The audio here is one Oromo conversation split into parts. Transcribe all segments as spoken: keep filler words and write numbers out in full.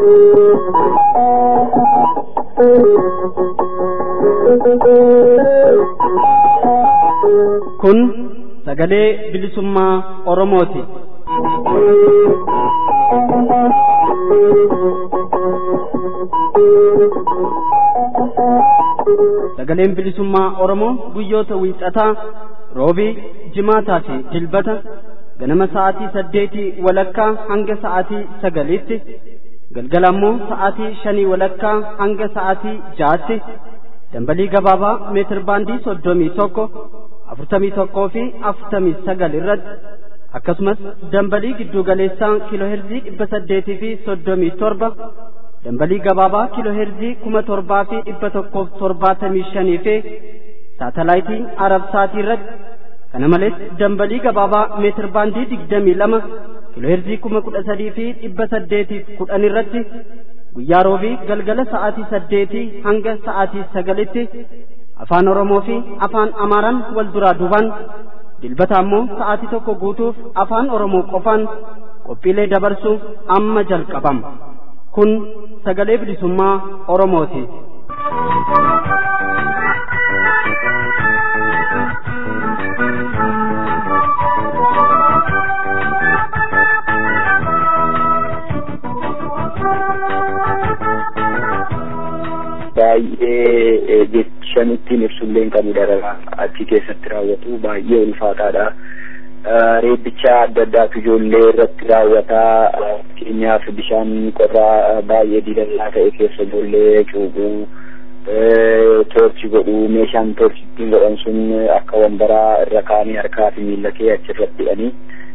Kun sagalee bilisummaa Oromooti. Sagaleen bilisummaa Oromoo guyyoota wiixataa, roobii, jimaataa fi dilbata ganama sa'aatii saddeetii walakkaa hanga sa'aatii sagaliitti, galgala ammoo sa'aatii shanii walakkaa hanga sa'aatii jaatti dambalii gabaabaa meetir baandii soddomii tokko afurtamii tokkoo fi afurtamii sagal irratti akkasumas dambalii gidduu galeessaa kiilooheerzii dhibba saddeetii fi soddomii torba dambalii gabaabaa kiilooheerzii kuma torbaa fi dhibba tokkoof torbaatamii shanii fi saatalaayitii arabsaatii irratti kana malees dambalii gabaabaa meetir baandii digdamii lama kiilooheerzii kuma kudha sadii fi dhibba saddeetiif kudhan irratti guyyaa roobii galgala sa'aatii saddeetii hanga sa'aatii sagalitti afaan Oromoo fi afaan Amaaraan wal duraa duubaan dilbata ammoo sa'aatii tokko guutuuf afaan Oromoo qofaan qophiilee dabarsu amma jalqabama. Kun sagalee bilisummaa Oromooti. baay'ee jechanittiin ibsullee hin qabu dararaa achi keessatti raawwatu baay'ee ulfaataadha. Reebbicha adda addaatu ijoollee irratti raawwataa fakkeenyaaf bishaan qorraa baay'ee diilallaa ta'e keessa ijoollee cuuquu toorchi godhu meeshaan toorchi ittiin godhan sun akka wambaraa irra kaanii harkaa fi miila kee achirratti hidhanii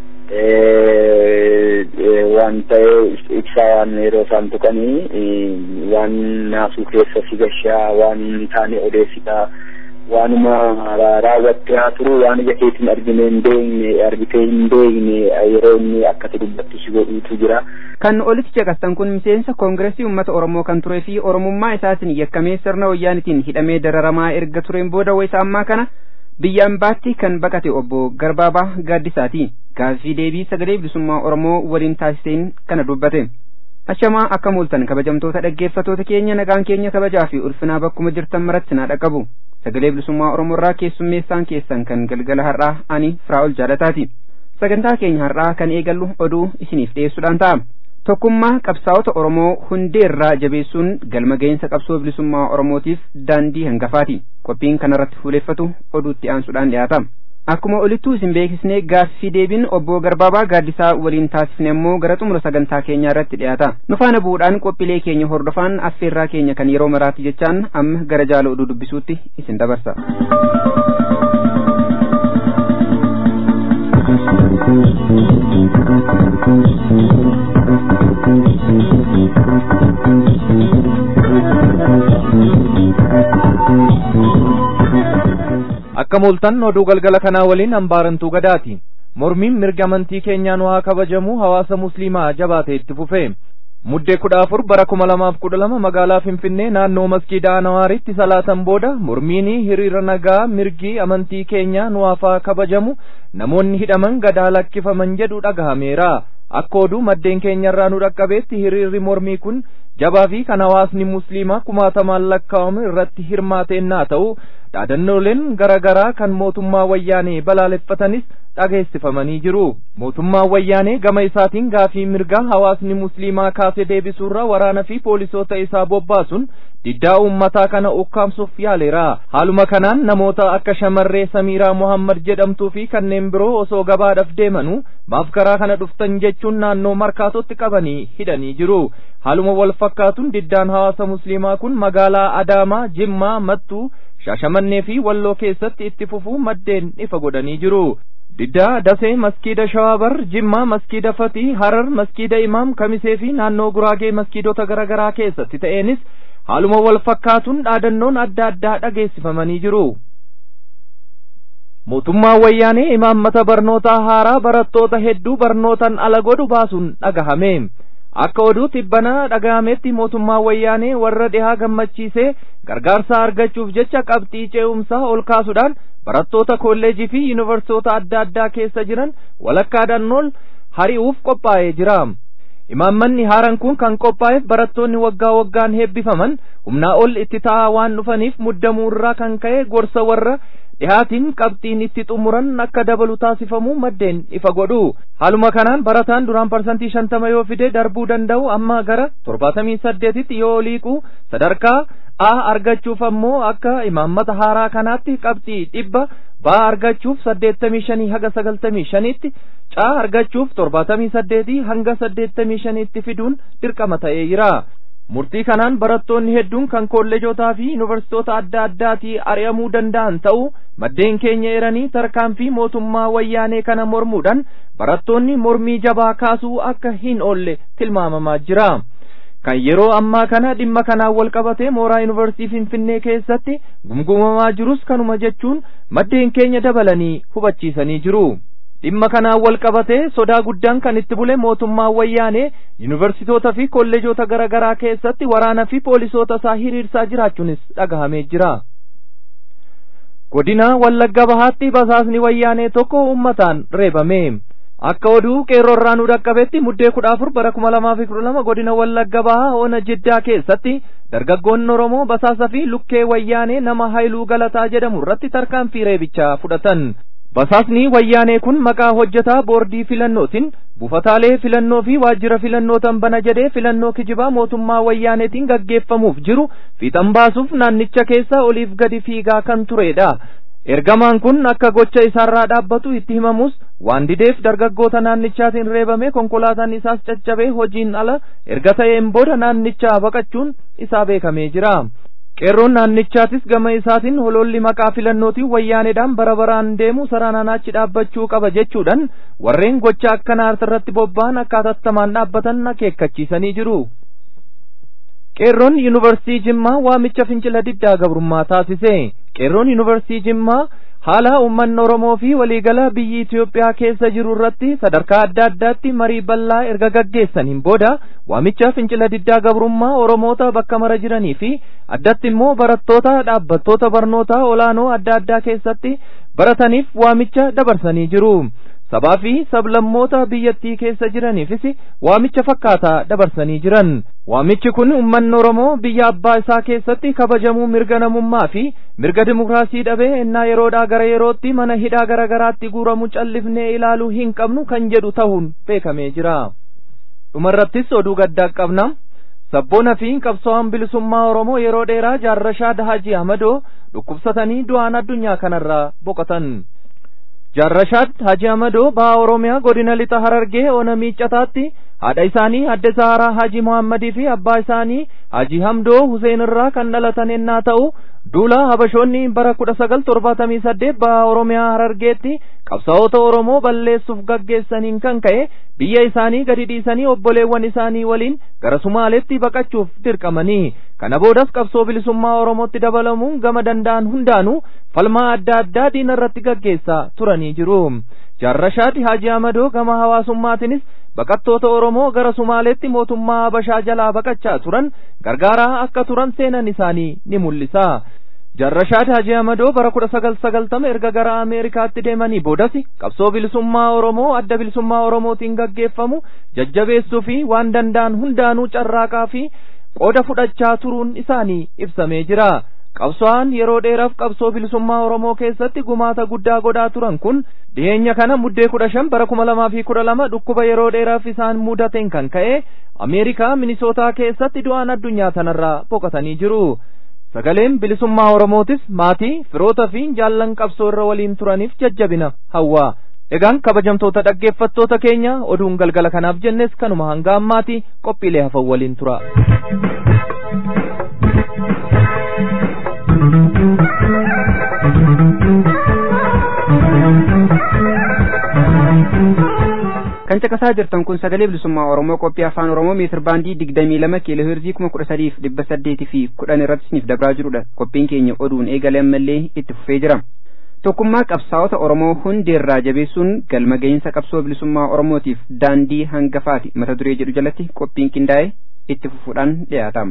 waan ta'e ibsaa waan yeroo isaan tuqanii waan naasuu keessa si gashaa waan hin taane odeessitaa waanuma raawwattee haa turu waan ija keetiin argine hin beekne argitee hin beekne yeroo inni akkati dubbattu si godhuutu jira. Kan olitti caqastan kun miseensa koongireesii uummata Oromoo kan turee fi Oromummaa isaatiin yakkamee sirna wayyaanitiin hidhamee dararamaa erga tureen booda wayisa ammaa kana biyya ambaatti kan baqate obbo Garbaabaa Gaaddisaati. Gaaffii deebii sagalee bilisummaa Oromoo waliin taasiseen kana dubbate. Ashamaa akka mul'atan kabajamtoota dhaggeeffatoota keenya nagaan keenya kabajaa fi ulfinaa bakkuma jirtan maratti na dhaqqabu. Sagalee bilisummaa Oromoo irraa keessummeessaan keessan kan galgala har'aa ani Firaa'ol Jaalataati. Sagantaa keenya har'aa kan eegallu oduu isiniif dhiyeessuudhaan ta'a. Tokkummaa qabsaa'ota Oromoo hundeerraa jabeessuun galma gahinsa qabsoo bilisummaa Oromootiif daandii hangafaati. Qophiin kanarratti fuuleeffatu oduutti aansuudhaan dhiyaata. Akkuma olittuu isin beeksisnee gaaffii deebiin obbo Garbaabaa Gaaddisaa waliin taasifne immoo gara xumura sagantaa keenyaa irratti dhiyaata. Nu faana bu'uudhaan qophiilee keenya hordofaan affeerraa keenya kan yeroo maraatti jechaan amma gara jaala oduu dubbisuutti isin dabarsa. Akka mul'atan oduu galgala kanaa waliin hambaarantuu gadaati. Mormiin mirga amantii keenyaa nu haa kabajamu hawaasa musliimaa jabaatee itti fufe. Muddee kudha afur bara kuma lamaaf kudha lama magaalaa Finfinnee naannoo Maskiida Anawaaritti salaatan booda mormiin hiriira nagaa mirgi amantii keenyaa nu haa kabajamu namoonni hidhaman gadaa lakkifaman jedhu dhagahameera. Akka oduu maddeen keenyarraa nu dhaqqabeetti hiriirri mormii kun jabaa fi kan hawaasni musliimaa kumaatamaan lakkaa'amu irratti hirmaateennaa ta'u dhaadannooleen garaagaraa kan mootummaa wayyaanee balaaleffatanis dhageessifamanii jiru. Mootummaan wayyaanee gama isaatiin gaafii mirgaa hawaasni musliimaa kaasee deebisuurra waraana fi poolisoota isaa bobbaasuun diddaa uummataa kana ukkaamsuuf yaaleera. Haaluma kanaan namoota akka shamarree Samiiraa Mohammad jedhamtuu fi kanneen biroo osoo gabaadhaaf deemanuu maaf karaa kana dhuftan jechuun naannoo markaatootti qabanii hidhanii jiru. Haaluma wal fakkaatuun diddaan hawaasa musliimaa kun magaalaa Adaamaa, Jimmaa, Mattuu, Shaashamannee fi Walloo keessatti itti fufuu maddeen ifa godhanii jiru. Diddaa Dasee Maskiida Shawaabar, Jimmaa Maskiida Fatii, Harar Maskiida Imaam Kamisee fi naannoo Guraagee maskiidota garaagaraa keessatti ta'eenis haaluma wal fakkaatuun dhaadannoon adda addaa dhageessifamanii jiru. Mootummaan wayyaanee imaammata barnootaa haaraa barattoota hedduu barnootaan ala godhu baasuun dhagahame. Akka oduu tibbanaa dhagahametti mootummaan wayyaanee warra dhihaa gammachiisee gargaarsa argachuuf jecha qabxii ce'umsaa ol kaasuudhaan barattoota kolleejii fi yuunivarsiitota adda addaa keessa jiran walakkaadhaan ol hari'uuf qophaa'ee jira. Imaammanni haaraan kun kan qophaa'eef barattoonni waggaa waggaan heebbifaman humnaa ol itti ta'aa waan dhufaniif muddamuu irraa kan ka'e gorsa warra dhihaatiin qabxiin itti xumuran akka dabalu taasifamu maddeen ifa godhu. Haaluma kanaan barataan duraan parsantii shantama yoo fide darbuu danda'u amma gara torbaatamii saddeetitti yoo liiqu sadarkaa A argachuuf ammoo akka imaammata haaraa kanaatti qabxii dhibba B argachuuf saddeettamii shanii haga sagaltamii shaniitti C argachuuf torbaatamii saddeetii hanga saddeettamii shaniitti fiduun dirqama ta'ee jira. Murtii kanaan barattoonni hedduun kan kolleejotaa fi yuunivarsiitota adda addaatii ari'amuu danda'an ta'uu maddeen keenya eeranii tarkaanfii mootummaa wayyaanee kana mormuudhaan barattoonni mormii jabaa kaasuu akka hin oolle tilmaamamaa jira. Kan yeroo ammaa kana dhimma kanaan wal qabatee mooraa yuunivarsiitii Finfinnee keessatti gumgumamaa jirus kanuma jechuun maddeen keenya dabalanii hubachiisanii jiru. Dhimma kanaan wal qabatee sodaa guddaan kan itti bule mootummaa wayyaanee yuunivarsiitota fi kolleejota garaa garaa keessatti waraana fi poolisoota isaa hiriirsaa jiraachuunis dhagahamee jira. Godina Wallagga Bahaatti basaasni wayyaanee tokko uummataan reebame. Akka oduu qeerroorraa nu dhaqqabetti muddee kudha afur bara kuma lamaa fi kudha lama godina Wallagga Bahaa Ona Jiddaa keessatti dargaggoonni Oromoo basaasa fi lukkee wayyaanee nama Haayiluu Galataa jedhamu irratti tarkaanfii reebichaa fudhatan. Basaasni wayyaanee kun maqaa hojjetaa boordii filannootiin buufataalee filannoo fi waajjira filannootan bana jedhee filannoo kijibaa mootummaa wayyaaneetiin gaggeeffamuuf jiru fiixan baasuuf naannicha keessa oliif gadi fiigaa kan turedha. Ergamaan kun akka gocha isaarraa dhaabbatu itti himamus waan dideef dargaggoota naannichaatiin reebame konkolaataan isaas caccabee hojiin ala erga ta'een booda naannichaa baqachuun isaa beekamee jira. Qeerroon naannichaatis gama isaatiin hololli maqaa filannootiin wayyaaneedhaan bara baraan deemu saraanaan achi dhaabbachuu qaba jechuudhaan warreen gocha akkanaa irratti bobba'an akka hatattamaan dhaabbatan akeekkachiisanii jiru. Qeerroon yuunivarsiitii Jimmaa waamicha fincila diddaa gabrummaa taasise. Qeerroon yuunivarsiitii Jimmaa haala uummanni Oromoo fi waliigala biyyi Itoophiyaa keessa jiru irratti sadarkaa adda addaatti marii bal'aa erga gaggeessaniin booda waamicha fincila diddaa gabrummaa Oromoota bakka mara jiranii fi addatti immoo barattoota dhaabbattoota barnootaa olaanoo adda addaa keessatti barataniif waamicha dabarsanii jiru. Sabaa fi sablammoota biyyattii keessa jiraniifis waamicha fakkaataa dabarsanii jiran. Waamichi kun uummanni Oromoo biyya abbaa isaa keessatti kabajamuu mirga namummaa fi mirga dimokiraasii dhabee ennaa yeroodhaa gara yerootti mana hidhaa gara garaatti guuramu callifnee ilaaluu hin qabnu kan jedhu ta'uun beekamee jira. Dhumarrattis oduu gaddaa qabna. Sabboona fi qabsaa'aan bilisummaa Oromoo yeroo dheeraa Jaarrashaad Haji Ahmadoo dhukkubsatanii du'aan addunyaa kanarraa boqotan. Jaarrashaad Haji Ahmadoo baha Oromiyaa godina lixa Harargee Ona Miiccataatti haadha isaanii adde Saaraa Haji Muhammadii fi abbaa isaanii Haji Hamdoo Huseen irraa kan dhalatan ennaa ta'u duula Habashoonni bara kudha sagal torbaatamii saddeet baha Oromiyaa Harargeetti qabsaa'ota Oromoo balleessuuf gaggeessaniin kan ka'e biyya isaanii gadi dhiisanii obboleewwan isaanii waliin gara Sumaaleetti baqachuuf dirqamanii. Kana boodas qabsoo bilisummaa Oromootti dabalamuun gama danda'an hundaanuu falmaa adda addaa diina irratti gaggeessaa turanii jiru. Jaarrashaad Haji Ahmadoo gama hawaasummaatiinis baqattoota Oromoo gara Sumaaleetti mootummaa Habashaa jalaa baqachaa turan gargaaraa akka turan seenan isaanii ni mul'isa. Jaarrashaad Haji Ahmadoo bara kudha sagal sagaltama erga gara Ameerikaatti deemanii boodas qabsoo bilisummaa Oromoo adda bilisummaa Oromootiin gaggeeffamu jajjabeessuu fi waan danda'an hundaanuu carraaqaa fi qooda fudhachaa turuun isaanii ibsamee jira. Qabsaa'aan yeroo dheeraaf qabsoo bilisummaa Oromoo keessatti gumaata guddaa godhaa turan kun dhiyeenya kana muddee kudha shan bara kuma lamaa fi kudha lama dhukkuba yeroo dheeraaf isaan mudateen kan ka'e Ameerikaa Minisootaa keessatti du'aan addunyaa tanarraa boqotanii jiru. Sagaleen bilisummaa Oromootis maatii firoota fi jaallan qabsoo irra waliin turaniif jajjabina hawwa. Egaan kabajamtoota dhaggeeffattoota keenya oduun galgala kanaaf jennes kanuma hanga ammaati qophiilee hafan waliin tura. Kan caqasaa jirtan kun sagalee bilisummaa Oromoo qophii afaan Oromoo meetir baandii digdamii lama kiiloo heerzii kuma kudha sadii fi dhibba saddeetii fi kudhan irratti isiniif dabraa jirudha. Qophiin keenya oduun eegalee ammallee itti fufee jira. Tokkummaa qabsaa'ota Oromoo hundeerraa jabeessuun galma gahinsa qabsoo bilisummaa Oromootiif daandii hangafaati mata duree jedhu jalatti qophiin qindaa'e itti fufuudhaan dhiyaatama.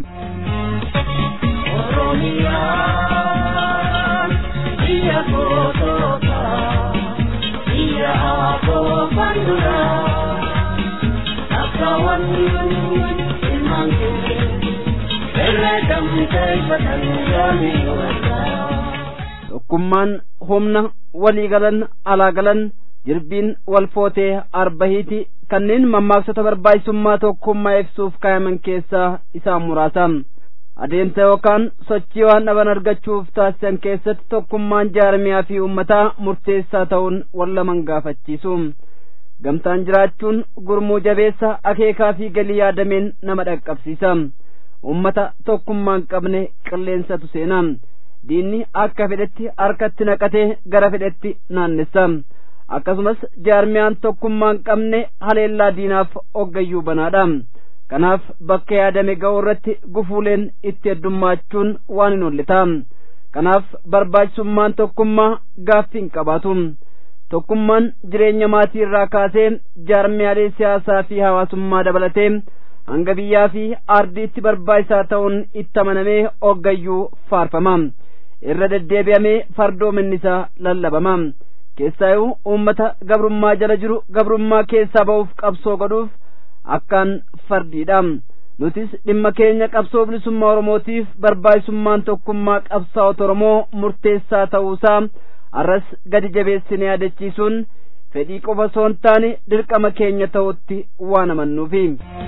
Iya aku pandura, tokkummaan humna walii galan alaa galan jirbiin wal footee arbahiiti kanneen mammaaksota barbaachisummaa tokkummaa ibsuuf kaayaman keessaa isaan muraasa. adeemsa yookaan sochii waan dhaban argachuuf taasisan keessatti tokkummaan jaarmiyaa fi uummataa murteessaa ta'uun wallaman gaafachiisu. gamtaan jiraachuun gurmuu jabeessa akeekaa fi galii yaadameen nama dhaqqabsiisa. ummata tokkummaan qabne qilleensatu seena. diinni akka fedhetti harkatti naqatee gara fedhetti naannessa. akkasumas jaarmiyaan tokkummaan qabne haleellaa diinaaf oggayyuu banaadha. kanaaf bakka yaadame ga'uu irratti gufuuleen itti heddummachuun waan hin ollita. kanaaf barbaachisummaan tokkummaa gaaffii hin qabaatu. tokkummaan jireenya maatii irraa kaasee jaarmiyaalee siyaasaa fi hawaasummaa dabalatee hanga biyyaa fi ardiitti barbaachisaa ta'uun itti amanamee oggayyuu faarfama. irra deddeebi'amee fardoominni isaa lallabama. keessaayuu uummata gabrummaa jala jiru gabrummaa keessaa ba'uuf qabsoo godhuuf akkaan fardiidha. nutis dhimma keenya qabsoo bilisummaa oromootiif barbaachisummaan tokkummaa qabsaa'ota oromoo murteessaa ta'uusaa arras gadi jabeessinee yaadachiisuun fedhii qofa osoo hin taane dirqama keenya ta'utti waan amannuufi.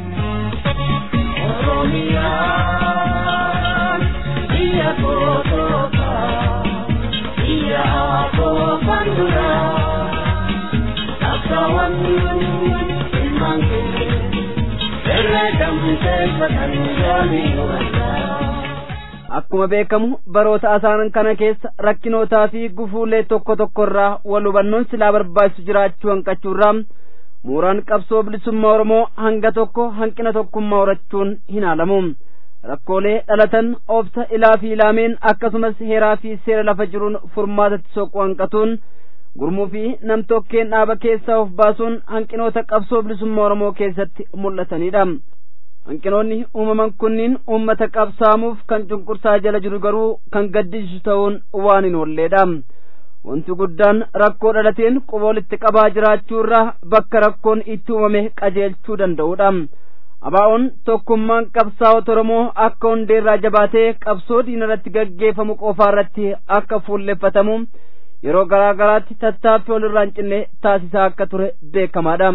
akkuma beekamu baroota asaanan kana keessa rakkinootaa fi gufuulee tokko tokko irraa wal hubannoon silaa barbaachisu jiraachuu hanqachuurraa mooraan qabsoo bilisummaa oromoo hanga tokko hanqina tokkummaa horachuun hin haalamu. rakkoolee dhalatan obsa ilaa fi ilaameen akkasumas heeraa fi seera lafa jiruun furmaatatti soquu hanqatuun gurmuu fi namtokkeen dhaaba keessaa of baasuun hanqinoota qabsoo bilisummaa oromoo keessatti mul'atanidha. hanqinoonni uumaman kunniin uummata qabsaamuuf kan cunqursaa jala jiru garuu kan gaddisiisu ta'uun waan hin oolleedha. wanti guddaan rakkoo dhalateen quba walitti qabaa jiraachuu irraa bakka rakkoon itti uumame qajeelchuu danda'udha. abaa'oon tokkummaan qabsaa'ota oromoo akka hundeerraa jabaatee qabsoo diina irratti gaggeeffamu qofaa irratti akka fuulleffatamu yeroo garaa garaatti tattaaffii walirraa hin cinne taasisaa akka ture beekamaadha.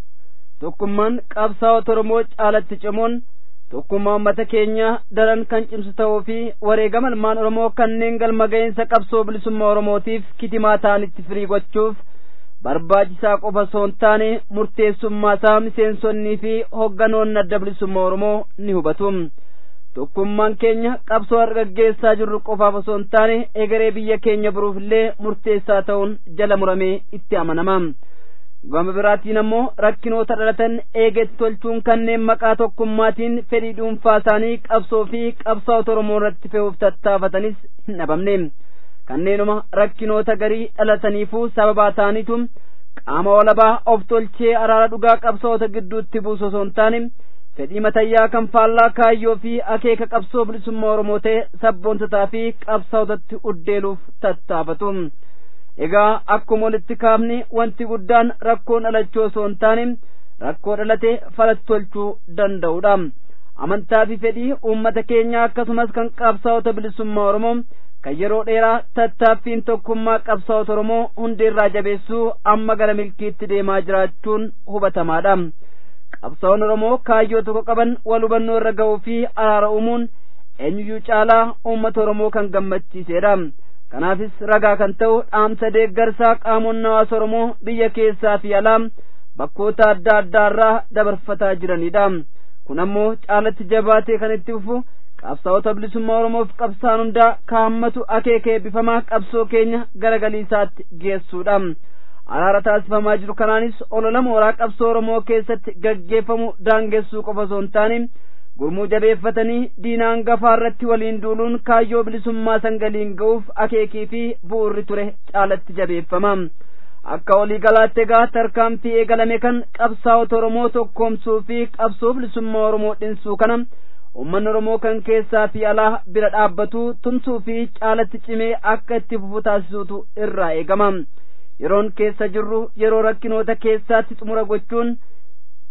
tokkummaan qabsaa'ota oromoo caalatti cimuun tokkummaa uummata keenyaa daran kan cimsu ta'uu fi wareegama ilmaan oromoo kanneen galma ga'iinsa qabsoo bilisummaa oromootiif kitimaa ta'anitti firii gochuuf barbaachisaa qofa osoo hin taane murteessummaa isaa miseensonnii fi hogganoonni adda bilisummaa oromoo ni hubatu. tokkummaan keenya qabsoo argaggeessaa jirru qofaaf osoo hin taane egeree biyya keenya biruuf illee murteessaa ta'uun jala muramee itti amanama. gama biraatiin ammoo rakkinoota dhalatan eegetti tolchuun kanneen maqaa tokkummaatiin fedhii dhuunfaa isaanii qabsoo fi qabsaa'ota oromoo irratti fe'uuf tattaafatanis hin dhabamne. kanneenuma rakkinoota garii dhalataniifuu sababaa ta'aniitu qaama walabaa of tolchee araara dhugaa qabsaa'ota gidduutti buusu osoo hin taane fedhii matayyaa kan faallaa kaayyoo fi akeeka qabsoo bilisummaa oromoo ta'e sabboontotaa fi qabsaa'otatti uddeeluuf tattaafatu. egaa akkuma walitti kaafne wanti guddaan rakkoon dhalachuu osoo hin taane rakkoo dhalate falatti tolchuu danda'udha. amantaa fi fedhii uummata keenyaa akkasumas kan qabsaa'ota bilisummaa oromoo kan yeroo dheeraa tattaaffiin tokkummaa qabsaa'ota oromoo hundeerraa jabeessuu amma gara milkiitti deemaa jiraachuun hubatamaadha. qabsaa'onni oromoo kaayyoo tokko qaban wal hubannoo irra ga'uu fi araara uumuun eenyuyyuu caalaa uummata oromoo kan gammachiisedha. kanaafis ragaa kan ta'u dhaamsa deeggarsaa qaamonni hawaasa oromoo biyya keessaa fi alaa bakkoota adda addaa irraa dabarfataa jiranidha. kun ammoo caalatti jabaatee kan itti fufu qabsaa'ota bilisummaa oromoof qabsaan hundaa kaammatu akeeka eebbifamaa qabsoo keenya gara galiisaatti geessuudha. araara taasifamaa jiru kanaanis olola mooraa qabsoo oromoo keessatti gaggeeffamu daangessuu qofa osoo hin taane gurmuu jabeeffatanii diina hangafaa irratti waliin duuluun kaayyoo bilisummaa sangaliin ga'uuf akeekii fi bu'urri ture caalatti jabeeffama. akka walii galaatti egaa tarkaanfii eegalame kan qabsaa'ota oromoo tokkoomsuu fi qabsoo bilisummaa oromoo dhinsuu kana uummanni oromoo kan keessaa fi alaa bira dhaabbatu tumsuu fi caalatti cimee akka itti fufu taasisuutu irraa eegama. yeroon keessa jirru yeroo rakkinoota keessaatti xumura gochuun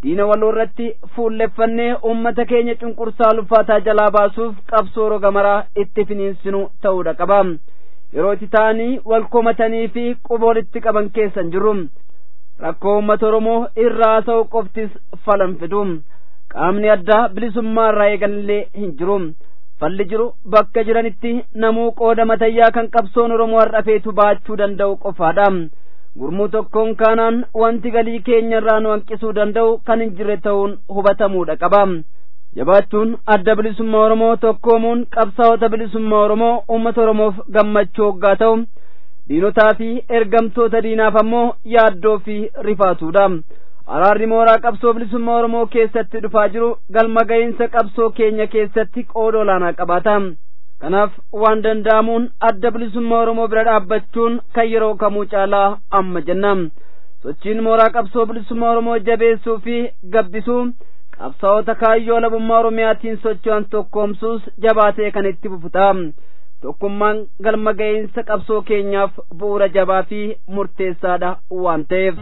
diina waloo irratti fuulleffannee uummata keenya cunqursaa ulfaataa jalaa baasuuf qabsoo roga maraa itti finiinsinu ta'uudha qaba. yeroo itti ta'anii wal komatanii fi quba walitti qaban keessan jiru. rakkoo uummata Oromoo irraa ta'u qoftis falan fidu. qaamni addaa bilisummaa irraa eeganillee hin jiru. falli jiru bakka jiranitti namuu qooda matayyaa kan qabsoon Oromoo har'afeetu baachuu danda'u qofaadha. gurmuu tokkoon kaanaan wanti galii keenya irraa nu hanqisuu danda'u kan hin jirre ta'uun hubatamuudha qaba. jabaachuun adda bilisummaa Oromoo tokkoomuun qabsaa'ota bilisummaa Oromoo uummata Oromoof gammachuu hoggaa ta'u diinotaa fi ergamtoota diinaaf ammoo yaaddoo fi rifaatuudha. araarri mooraa qabsoo bilisummaa Oromoo keessatti dhufaa jiru galma ga'iinsa qabsoo keenya keessatti qooda olaanaa qabaata. kanaaf waan danda'amuun adda bilisummaa Oromoo bira dhaabbachuun kan yeroo kamuu caalaa amma jenna. sochiin mooraa qabsoo bilisummaa Oromoo jabeessuu fi gabbisuu qabsaa'ota kaayyoo labummaa Oromiyaatiin socho'an tokkoomsuus jabaatee kan itti fufuta. tokkummaan galma ga'iinsa qabsoo keenyaaf bu'uura jabaa fi murteessaadha waan ta'eef.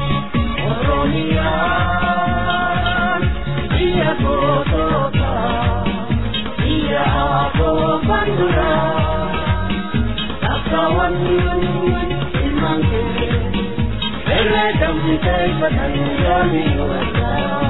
Oromiyaan biyya gootoota biyya aboo banduraa qabsaawwan ilmaan kee irree dambi keeffatan yoomii waldaa.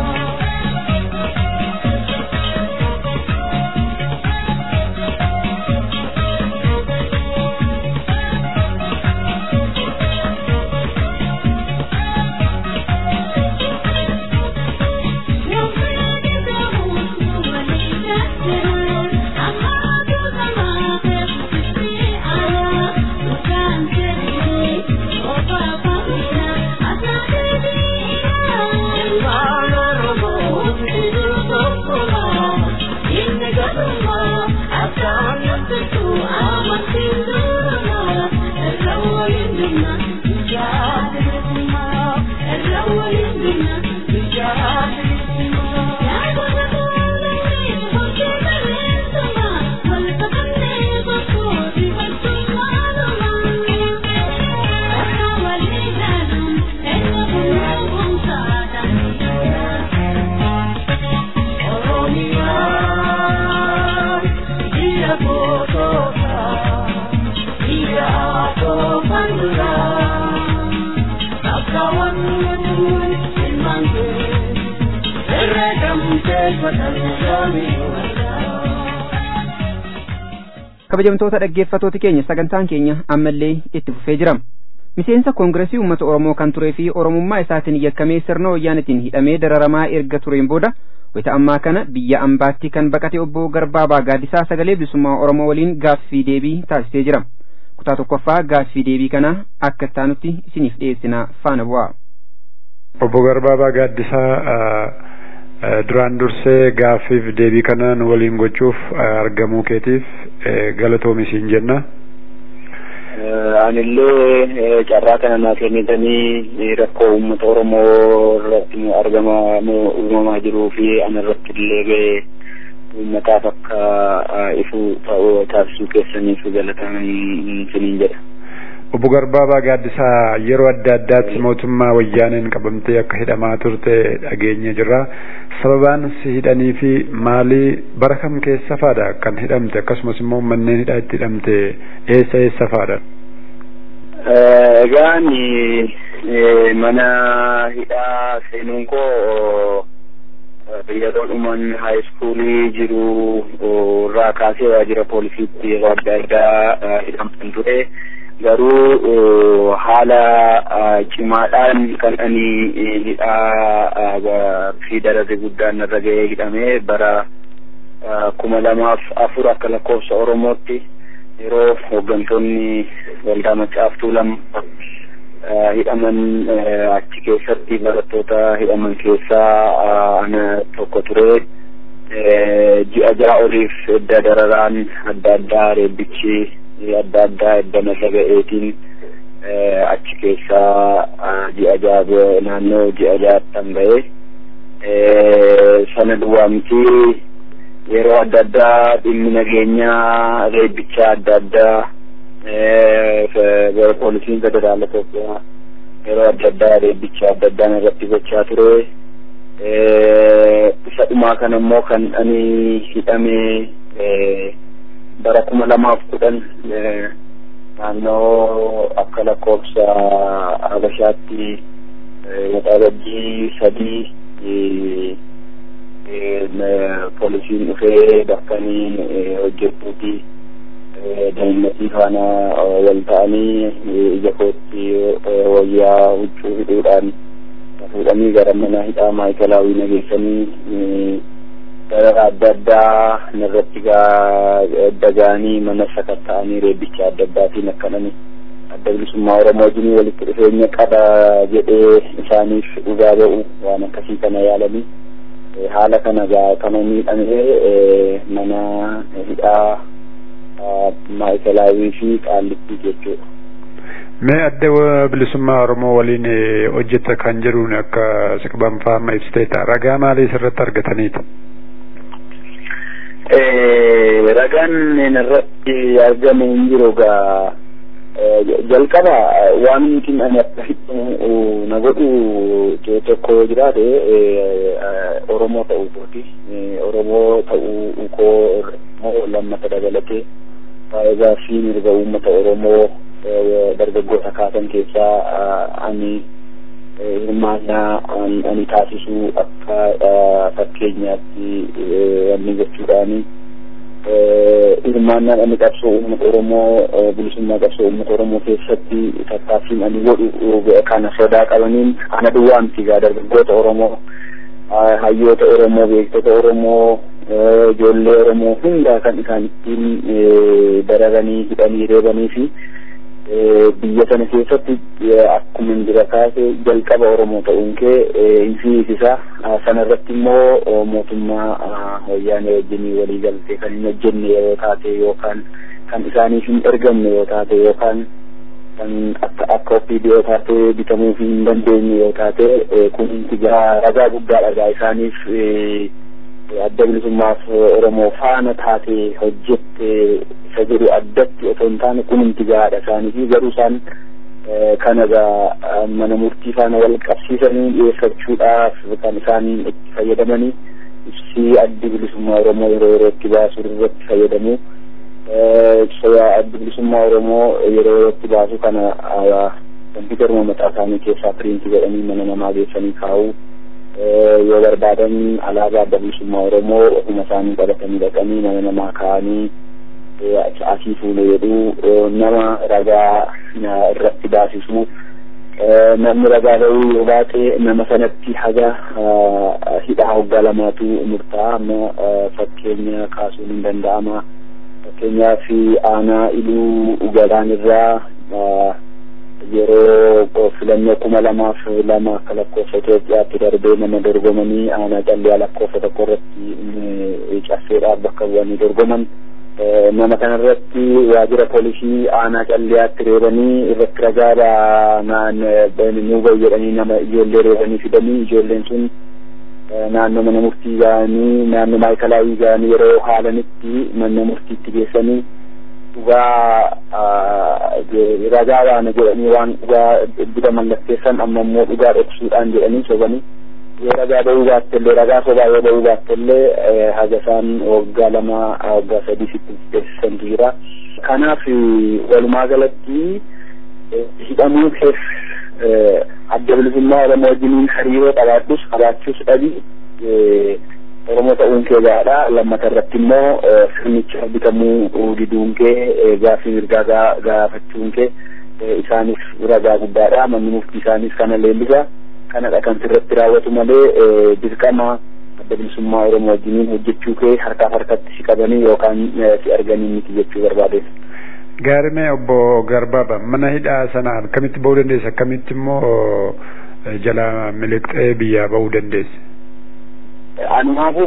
kabajamtoota dhaggeeffatoota keenya sagantaan keenya ammallee itti fufee jira. miseensa koongireesii uummata Oromoo kan turee fi Oromummaa isaatiin yakkamee sirna wayyaanitiin hidhamee dararamaa erga tureen booda wayita ammaa kana biyya ambaatti kan baqate obbo Garbaabaa Gaaddisaa sagalee bilisummaa Oromoo waliin gaaffii deebii taasisee jira. kutaa tokkoffaa gaaffii deebii kana akka taanutti isiniif dhiyeessina faana bu'aa. obbo Garbaabaa Gaaddisaa duraan dursee gaaffiif deebii kana nu waliin gochuuf argamuu keetiif galatoomi siin jenna. Anillee carraa kana naa kennitanii rakkoo uummata Oromoo irratti argamaa uumamaa jiruu fi anarratti illee ga'ee uummataaf akka ifu ta'uu taasisuu keessaniif galataan siniin jedha. obbo Garbaabaa Gaaddisaa yeroo adda addaatti mootummaa wayyaaneen qabamtee akka hidhamaa turte dhageenye jirra. sababaan si hidhanii fi maalii bara kam keessa faadha kan hidhamte akkasumas immoo manneen hidhaa itti hidhamte eessa eessa faadha? Egaan mana hidhaa seenuun koo yeroo dhuman haayiskuulii jiru irraa kaasee waajjira poolisiitti yeroo adda addaa hidhamtan ture. garuu haala cimaadhaan kan ani hidhaa fi dararri guddaan irra ga'ee hidhamee bara kuma lamaaf afur akka lakkoofsa Oromootti yeroo hooggantoonni waldaa Maccaaftuu lama hidhaman achi keessatti barattoota hidhaman keessaa ana tokko ture. ji'a ja'a oliif edda dararaan adda addaa reebbichi adda addaa edda narra ga'eetiin achi keessaa ji'a ja'a naannoo ji'a ja'attan ba'e sana duwwaa miti yeroo adda addaa dhimmi nageenyaa reebbicha adda addaa gara poolisiin federaala Itoophiyaa yeroo adda addaa reebbicha adda addaa irratti gochaa ture. isa dhumaa kana immoo kan ani hidhame bara kuma lamaaf kudhan naannoo akka lakkoofsa Habashaatti waxabajjii sadii poolisiin dhufee bakkanii hojjettuuti daa'immatii faana wal ta'anii ija kootti wayyaa huccuu hidhuudhaan fuudhanii gara mana hidhaa maayikalaawii nageessanii darara adda addaa narratti dagaanii mana sakatta'anii reebbicha adda addaatiin akkanani adda bilisummaa Oromoo wajjin walitti dhufeenya qaba jedhee isaaniif dhugaa ba'u waan akkasii kana yaalanii haala kana kana miidhamee mana hidhaa maayikalaawii fi qaallitti jechuudha. Mee adda bilisummaa Oromoo waliin hojjeta kan jedhuun akka siqban faama ibsiteeta ragaa maalii irratti argataniiti? Ragaan irratti argame hin jiru gaa jalqaba waan nuti ani akka hidhamu na godhu tokko jiraate Oromoo ta'uu kooti. Oromoo ta'uu koo lammata dabalatee faayidaa fi mirga uummata Oromoo dargaggoota kaasan keessaa ani hirmaannaa ani taasisu akka fakkeenyaatti wanni jechuudhaani hirmaannaan ani qabsoo uummata Oromoo bilisummaa qabsoo uummata Oromoo keessatti tattaaffiin ani godhu kana sodaa qabaniin ana duwwaa miti gaa dargaggoota Oromoo hayyoota Oromoo beektota Oromoo ijoollee Oromoo hundaa kan isaan ittiin dararanii hidhanii reebanii fi biyya sana keessatti akkuma jira kaase jalqaba Oromoo ta'uun kee insiisa sanarratti immoo mootummaa wayyaanee wajjin walii galtee kan hin hojjenne yoo taate yookaan kan isaaniif hin ergamne yoo taate yookaan kan akka akka ofiidiyoo taate bitamuu hin dandeenye yoo taate kun tigaa ragaa guddaadha isaaniif adda bilisummaaf Oromoo faana taate hojjette isa jedhu addatti otoo hin taane kun tigaadha isaaniif garuu isaan kanagaa mana murtii faana wal qabsiisanii dhiyeeffachuudhaaf kan isaaniin itti fayyadamanii ibsii addi bilisummaa Oromoo yeroo yerootti baasu irratti fayyadamu addi bilisummaa Oromoo yeroo yerootti baasu kana kompiitaruma mataa isaanii keessaa piriintii godhanii mana namaa geessanii kaa'u yoo barbaadan alaabaa adda bilisummaa Oromoo ofuma isaanii qabatanii dhaqanii mana namaa kaa'anii asii fuule jedhu nama ragaa irratti baasisu namni ragaa ta'uu yoo baate nama sanatti haga hidhaa waggaa lamaatu murtaa'a amma fakkeenya kaasuun hin danda'ama fakkeenyaaf aanaa iluu galaan irraa yeroo filannoo kuma lamaaf lama akka lakkoofsa Itoophiyaatti darbee nama dorgomanii aanaa callee lakkoofsa tokko irratti casseedhaaf bakka bu'anii dorgoman nama kanarratti waajjira poolisii aanaa calleetti reebanii irratti ragaadha naan nuu jedhanii nama ijoollee reebanii fidanii ijoolleen sun naannoo mana murtii ga'anii naannoo maayikalaawii ga'anii yeroo haalanitti mana murtiitti geessanii dhugaa ragaa waan jedhanii waan dhugaa bira mallatteessan amma immoo dhugaa dhoksuudhaan jedhanii sobanii yoo ragaa ba'uu baattellee ragaa sobaa yoo ba'uu baattellee haga isaan waggaa lama waggaa sadii sitti teessisantu jira. Kanaaf walumaa galatti hidhamuu keef adda bilisummaa Oromoo wajjiniin hariiroo qabaachus qabaachuus dhabii Oromoo ta'uun kee gaadha. Lammata irratti immoo sirnicha bitamuu diduun kee gaaffii mirgaa gaafachuun kee isaaniif ragaa guddaadha. Manni murtii isaaniif kana leellisa. Kanadha kan sirratti raawwatu malee dirqama adda bilisummaa Oromoo wajjiniin hojjechuu kee harkaaf harkatti si qabanii yookaan si arganii miti jechuu barbaadees. Gaarimee obbo Garbaaba mana hidhaa sana akkamitti ba'uu dandeessa akkamitti immoo jala miliqxee biyyaa ba'uu dandeessa? Anumaafuu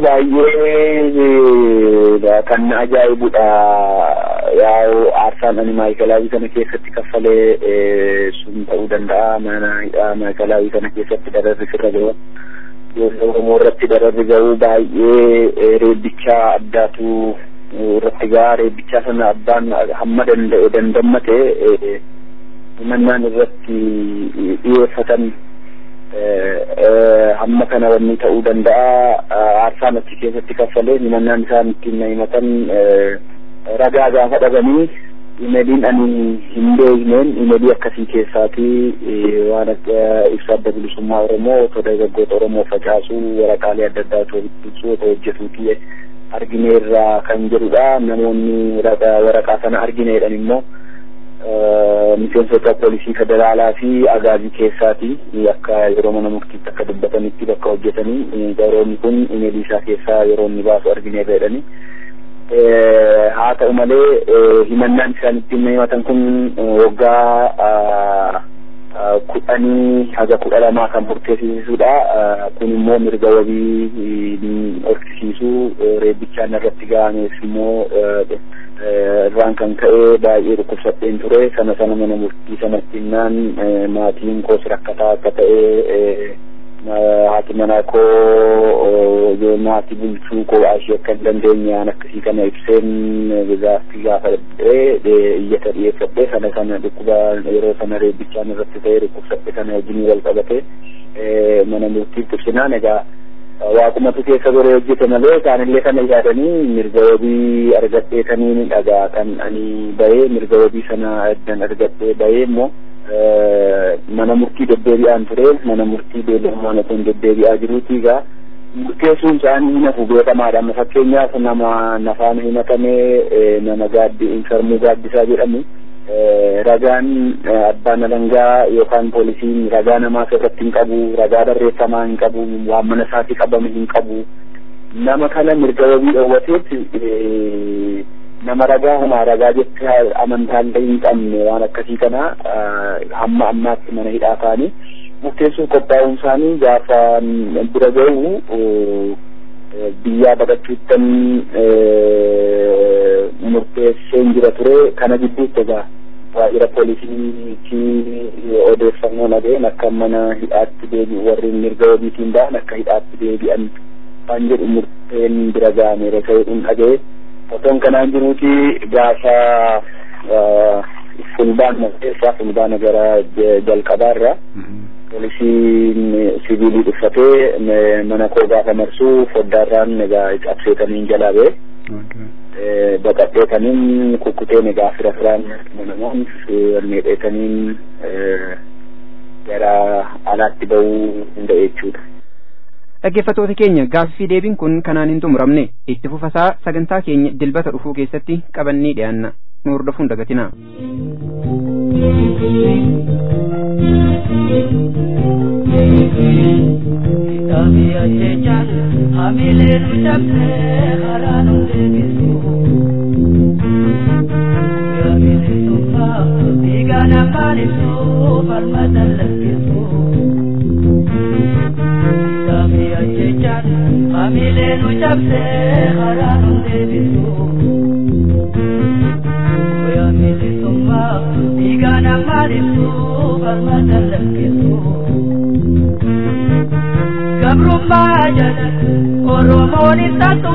baay'ee kan ajaa'ibudha. Yaa'u aarsaan ani maayikalaawii kana keessatti kaffalee sun ta'uu danda'a. Mana hidhaa maayikalaawii kana keessatti dararri sirra gahu. Ijoollee Oromoo irratti dararri gahu baay'ee reebbicha addaatu irratti gahaa. Reebbicha sana abbaan hamma danda'e dandammate himannaan irratti dhiyeeffatan hamma kana wanni ta'uu danda'a aarsaan achi keessatti kaffalee himannaan isaan ittiin himatan ragaa gaafa dhabanii imediin ani hin beekneen imedii akkasii keessaatii waan akka ibsa adda bilisummaa Oromoo otoo dargaggoota Oromoo facaasuu waraqaalee adda addaa otoo bittinsuu otoo hojjetuutii argineerraa kan jedhudha. Namoonni waraqaa sana argineedhan immoo miseensota poolisii federaalaa fi agaazii keessaatii akka yeroo mana murtiitti akka dubbatanitti bakka hojjetanii garoonni kun imedii isaa keessaa yeroo inni baasu argineerra jedhanii. haa ta'u malee himannaan isaan ittiin himatan kun waggaa kudhanii haga kudha lamaa kan murteessisuudha. Kun immoo mirga wabii horkisiisuu reebbichaan irratti ga'ameef immoo irraan kan ka'e baay'ee dhukkubsadheen ture. Sana sana mana murtii sanatti himnaan maatiin koos rakkataa akka ta'e haati manaa koo yoo maatii bulchuu koo ashee akka hin dandeenyaan akkasii kana ibseen gaafii gaafadhee iyyata dhiyeeffadhee sana sana dhukkuba yeroo sana reebbichaan irratti ta'e dhukkubsadhe sana wajjin wal qabate mana murtiitti ibsinaan egaa waaqumatu keessa goree hojjete malee isaanillee kana yaadanii mirga wabii argadheetanii dhagaa kan ani bahee mirga wabii sana addan argadhee bahee immoo mana murtii deddeebi'aan ture. Mana murtii beellamaan otoo hin deddeebi'aa jiruutii egaa murteessuun isaanii hin hafu beekamaadha. Amma fakkeenyaaf nama nafaan himatamee nama gaaddi infarmuu gaaddisaa jedhamu ragaan abbaan alangaa yookaan poolisiin ragaa namaa irratti hin qabu, ragaa barreeffamaa hin qabu, waan mana isaatii qabame hin qabu. Nama kana mirga wabii dhoowwateet nama ragaa humaa ragaa jecha amantaallee hin qabne waan akkasii kana hamma ammaatti mana hidhaa ta'anii murteessuuf qophaa'uun isaanii gaafa bira ga'u biyyaa baqachuuttan murteesseen jira ture. Kana gidduutti egaa waa'ira poolisiitii odeeffannoo nageen akka mana hidhaatti deebi'u warri mirga wabiitiin ba'an akka hidhaatti deebi'an kan jedhu murteen bira ga'ameera ta'uun dhaga'e. Otoon kanaan jiruuti gaafa fulbaana keessaa fulbaana gara jalqabaarra poolisiin siviilii dhuffatee mana koo gaafa marsuu foddaarraan egaa cabseetaniin jalaa ba'e baqadheetaniin kukkuteen egaa fira firaan namoon meedheetaniin gara alaatti ba'uu hunda jechuudha. Dhaggeeffattoota keenya gaaffii deebiin kun kanaan hin xumuramne itti fufasaa sagantaa keenya dilbata dhufuu keessatti qabannee dhiyaanna nu hordofuun dagatinaa. Amile nu chapse haranu debisu Oya mili summa digana marisu Balmatan lakisu Gabrumma jala Oromoni satu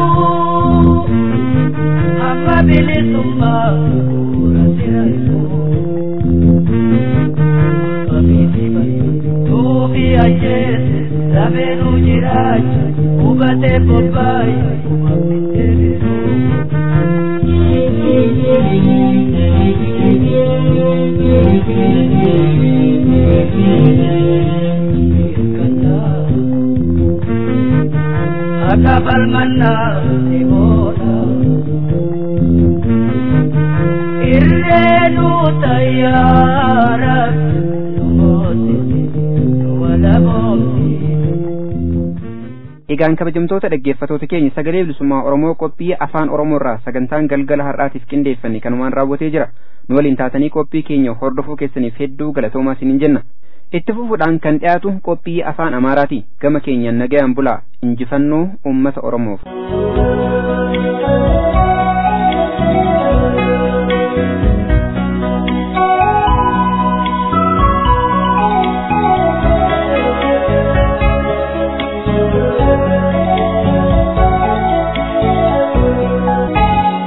Amma bili summa Urasiraisu Amiti bayi Tubi ajese Sabenu jiraja Ubate popai Umamitebiru Irkanda Akabal manna Sibona Irrenu tayyara Numosisi Nuwalabomsi Egaan kabajamtoota dhaggeeffattoota keenya sagalee bilisummaa Oromoo qophii afaan Oromoo irraa sagantaan galgala har'aatiif qindeeffanne kanumaan raawwatee jira. Nu waliin taatanii qophii keenya hordofuu keessaniif hedduu galatoomaa isiniin jenna. Itti fufuudhaan kan dhiyaatu qophii afaan Amaaraati. Gama keenyaan nagayaan bulaa injifannoo uummata Oromoof.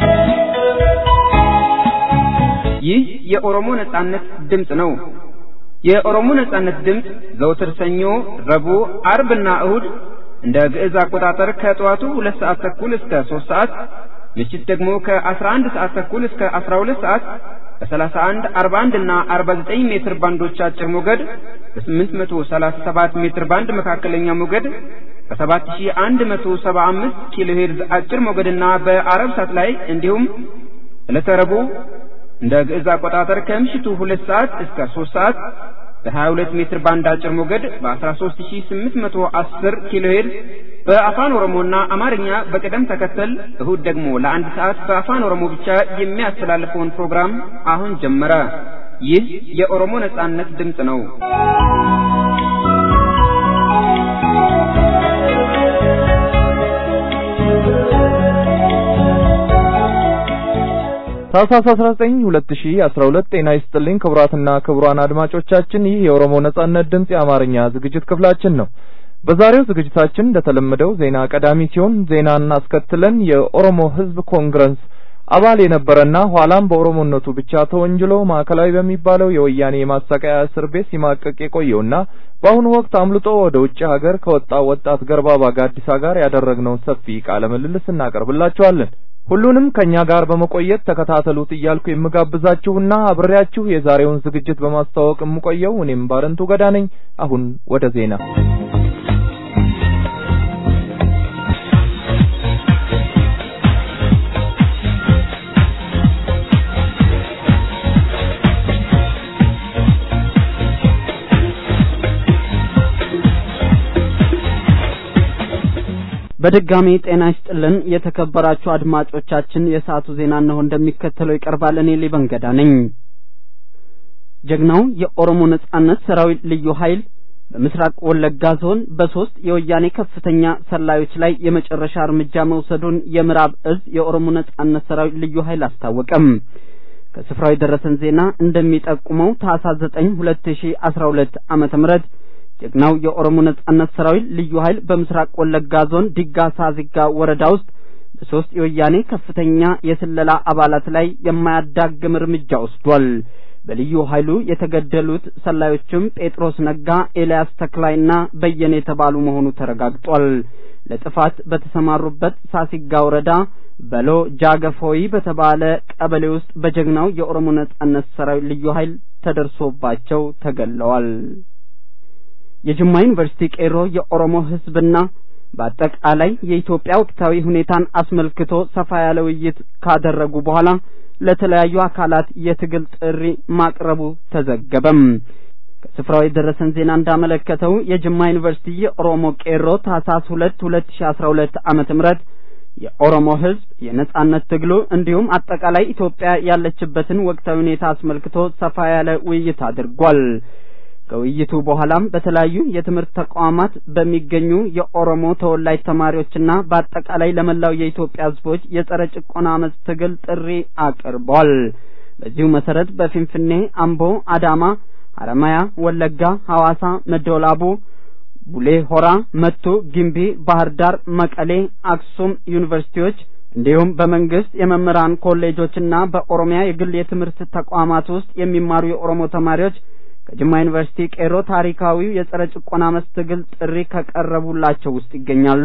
ይህ የኦሮሞ ነጻነት ድምጽ ነው። የኦሮሞ ነጻነት ድምጽ ዘወትር ሰኞ፣ ረቡዕ፣ አርብና እሁድ እንደ ግዕዝ አቆጣጠር ከጠዋቱ ሁለት ሰዓት ተኩል እስከ ሶስት ሰዓት ምሽት ደግሞ ከአስራ አንድ ሰዓት ተኩል እስከ አስራ ሁለት ሰዓት በሰላሳ አንድ አርባ አንድ እና አርባ ዘጠኝ ሜትር ባንዶች አጭር ሞገድ በስምንት መቶ ሰላሳ ሰባት ሜትር ባንድ መካከለኛ ሞገድ በሰባት ሺህ አንድ መቶ ሰባ አምስት ኪሎ ሄርዝ አጭር ሞገድና በአረብ ሳት ላይ እንዲሁም ዕለተ ረቡዕ እንደ ግዕዝ አቆጣጠር ከምሽቱ ሁለት ሰዓት እስከ ሶስት ሰዓት በሀያ ሁለት ሜትር ባንድ አጭር ሞገድ በ13810 ኪሎ ሄርዝ በአፋን ኦሮሞና አማርኛ በቀደም ተከተል እሁድ ደግሞ ለአንድ ሰዓት በአፋን ኦሮሞ ብቻ የሚያስተላልፈውን ፕሮግራም አሁን ጀመረ። ይህ የኦሮሞ ነጻነት ድምጽ ነው። ታህሳስ አስራ ዘጠኝ ሁለት ሺህ አስራ ሁለት ጤና ይስጥልኝ ክቡራትና ክቡራን አድማጮቻችን፣ ይህ የኦሮሞ ነጻነት ድምጽ የአማርኛ ዝግጅት ክፍላችን ነው። በዛሬው ዝግጅታችን እንደተለመደው ዜና ቀዳሚ ሲሆን ዜናን አስከትለን የኦሮሞ ሕዝብ ኮንግረስ አባል የነበረና ኋላም በኦሮሞነቱ ብቻ ተወንጅሎ ማዕከላዊ በሚባለው የወያኔ ማሰቃያ እስር ቤት ሲማቀቅ የቆየውና በአሁኑ ወቅት አምልጦ ወደ ውጭ ሀገር ከወጣው ወጣት ገርባባ ጋዲሳ ጋር ያደረግነው ሰፊ ቃለ ምልልስ እናቀርብላችኋለን። ሁሉንም ከኛ ጋር በመቆየት ተከታተሉት እያልኩ የምጋብዛችሁና አብሬያችሁ የዛሬውን ዝግጅት በማስተዋወቅ የምቆየው እኔም ባረንቱ ገዳ ነኝ። አሁን ወደ ዜና። በድጋሚ ጤና ይስጥልን የተከበራችሁ አድማጮቻችን፣ የሰዓቱ ዜና ነው እንደሚከተለው ይቀርባል። እኔ ሊበንገዳ ነኝ። ጀግናው የኦሮሞ ነጻነት ሰራዊት ልዩ ኃይል በምስራቅ ወለጋ ዞን በሶስት የወያኔ ከፍተኛ ሰላዮች ላይ የመጨረሻ እርምጃ መውሰዱን የምዕራብ እዝ የኦሮሞ ነጻነት ሰራዊት ልዩ ኃይል አስታወቀም። ከስፍራው የደረሰን ዜና እንደሚጠቁመው ታህሳስ ዘጠኝ ሁለት ሺህ አስራ ሁለት ዓመተ ምህረት ጀግናው የኦሮሞ ነጻነት ሰራዊት ልዩ ኃይል በምስራቅ ወለጋ ዞን ዲጋሳ ዚጋ ወረዳ ውስጥ በሶስት የወያኔ ከፍተኛ የስለላ አባላት ላይ የማያዳግም እርምጃ ወስዷል። በልዩ ኃይሉ የተገደሉት ሰላዮችም ጴጥሮስ ነጋ፣ ኤልያስ ተክላይና በየነ የተባሉ መሆኑ ተረጋግጧል። ለጥፋት በተሰማሩበት ሳሲጋ ወረዳ በሎ ጃገፎይ በተባለ ቀበሌ ውስጥ በጀግናው የኦሮሞ ነጻነት ሰራዊት ልዩ ኃይል ተደርሶባቸው ተገለዋል። የጅማ ዩኒቨርሲቲ ቄሮ የኦሮሞ ህዝብና በአጠቃላይ የኢትዮጵያ ወቅታዊ ሁኔታን አስመልክቶ ሰፋ ያለ ውይይት ካደረጉ በኋላ ለተለያዩ አካላት የትግል ጥሪ ማቅረቡ ተዘገበም። ከስፍራው የደረሰን ዜና እንዳመለከተው የጅማ ዩኒቨርሲቲ የኦሮሞ ቄሮ ታህሳስ ሁለት ሁለት ሺህ አስራ ሁለት ዓመተ ምህረት የኦሮሞ ህዝብ የነጻነት ትግሉ እንዲሁም አጠቃላይ ኢትዮጵያ ያለችበትን ወቅታዊ ሁኔታ አስመልክቶ ሰፋ ያለ ውይይት አድርጓል። ከውይይቱ በኋላም በተለያዩ የትምህርት ተቋማት በሚገኙ የኦሮሞ ተወላጅ ተማሪዎችና በአጠቃላይ ለመላው የኢትዮጵያ ህዝቦች የጸረ ጭቆና አመጽ ትግል ጥሪ አቅርቧል። በዚሁ መሰረት በፊንፊኔ፣ አምቦ፣ አዳማ፣ ሐረማያ፣ ወለጋ፣ ሐዋሳ፣ መደወላቡ፣ ቡሌ ሆራ፣ መቱ፣ ጊምቢ፣ ባህር ዳር፣ መቀሌ፣ አክሱም ዩኒቨርሲቲዎች እንዲሁም በመንግስት የመምህራን ኮሌጆችና በኦሮሚያ የግል የትምህርት ተቋማት ውስጥ የሚማሩ የኦሮሞ ተማሪዎች ከጅማ ዩኒቨርሲቲ ቄሮ ታሪካዊ የጸረ ጭቆና አመጽ ትግል ጥሪ ከቀረቡላቸው ውስጥ ይገኛሉ።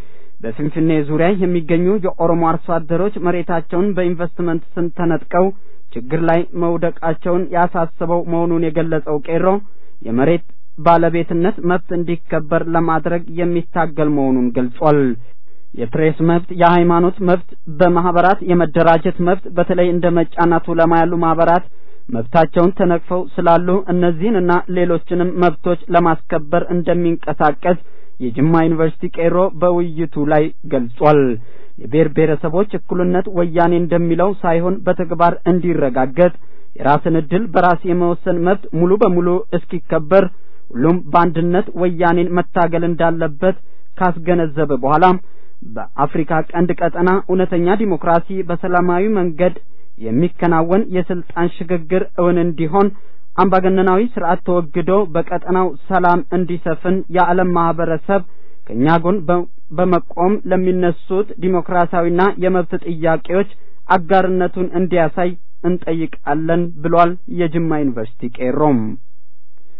በፊንፊኔ ዙሪያ የሚገኙ የኦሮሞ አርሶ አደሮች መሬታቸውን በኢንቨስትመንት ስም ተነጥቀው ችግር ላይ መውደቃቸውን ያሳሰበው መሆኑን የገለጸው ቄሮ የመሬት ባለቤትነት መብት እንዲከበር ለማድረግ የሚታገል መሆኑን ገልጿል። የፕሬስ መብት፣ የሃይማኖት መብት፣ በማህበራት የመደራጀት መብት በተለይ እንደ መጫና ቱለማ ያሉ ማህበራት መብታቸውን ተነቅፈው ስላሉ እነዚህንና ሌሎችንም መብቶች ለማስከበር እንደሚንቀሳቀስ የጅማ ዩኒቨርሲቲ ቄሮ በውይይቱ ላይ ገልጿል። የብሔር ብሔረሰቦች እኩልነት ወያኔ እንደሚለው ሳይሆን በተግባር እንዲረጋገጥ የራስን ዕድል በራስ የመወሰን መብት ሙሉ በሙሉ እስኪከበር ሁሉም በአንድነት ወያኔን መታገል እንዳለበት ካስገነዘበ በኋላ በአፍሪካ ቀንድ ቀጠና እውነተኛ ዲሞክራሲ በሰላማዊ መንገድ የሚከናወን የስልጣን ሽግግር እውን እንዲሆን አምባገነናዊ ስርዓት ተወግዶ በቀጠናው ሰላም እንዲሰፍን የዓለም ማህበረሰብ ከኛ ጎን በመቆም ለሚነሱት ዲሞክራሲያዊና የመብት ጥያቄዎች አጋርነቱን እንዲያሳይ እንጠይቃለን ብሏል። የጅማ ዩኒቨርሲቲ ቄሮም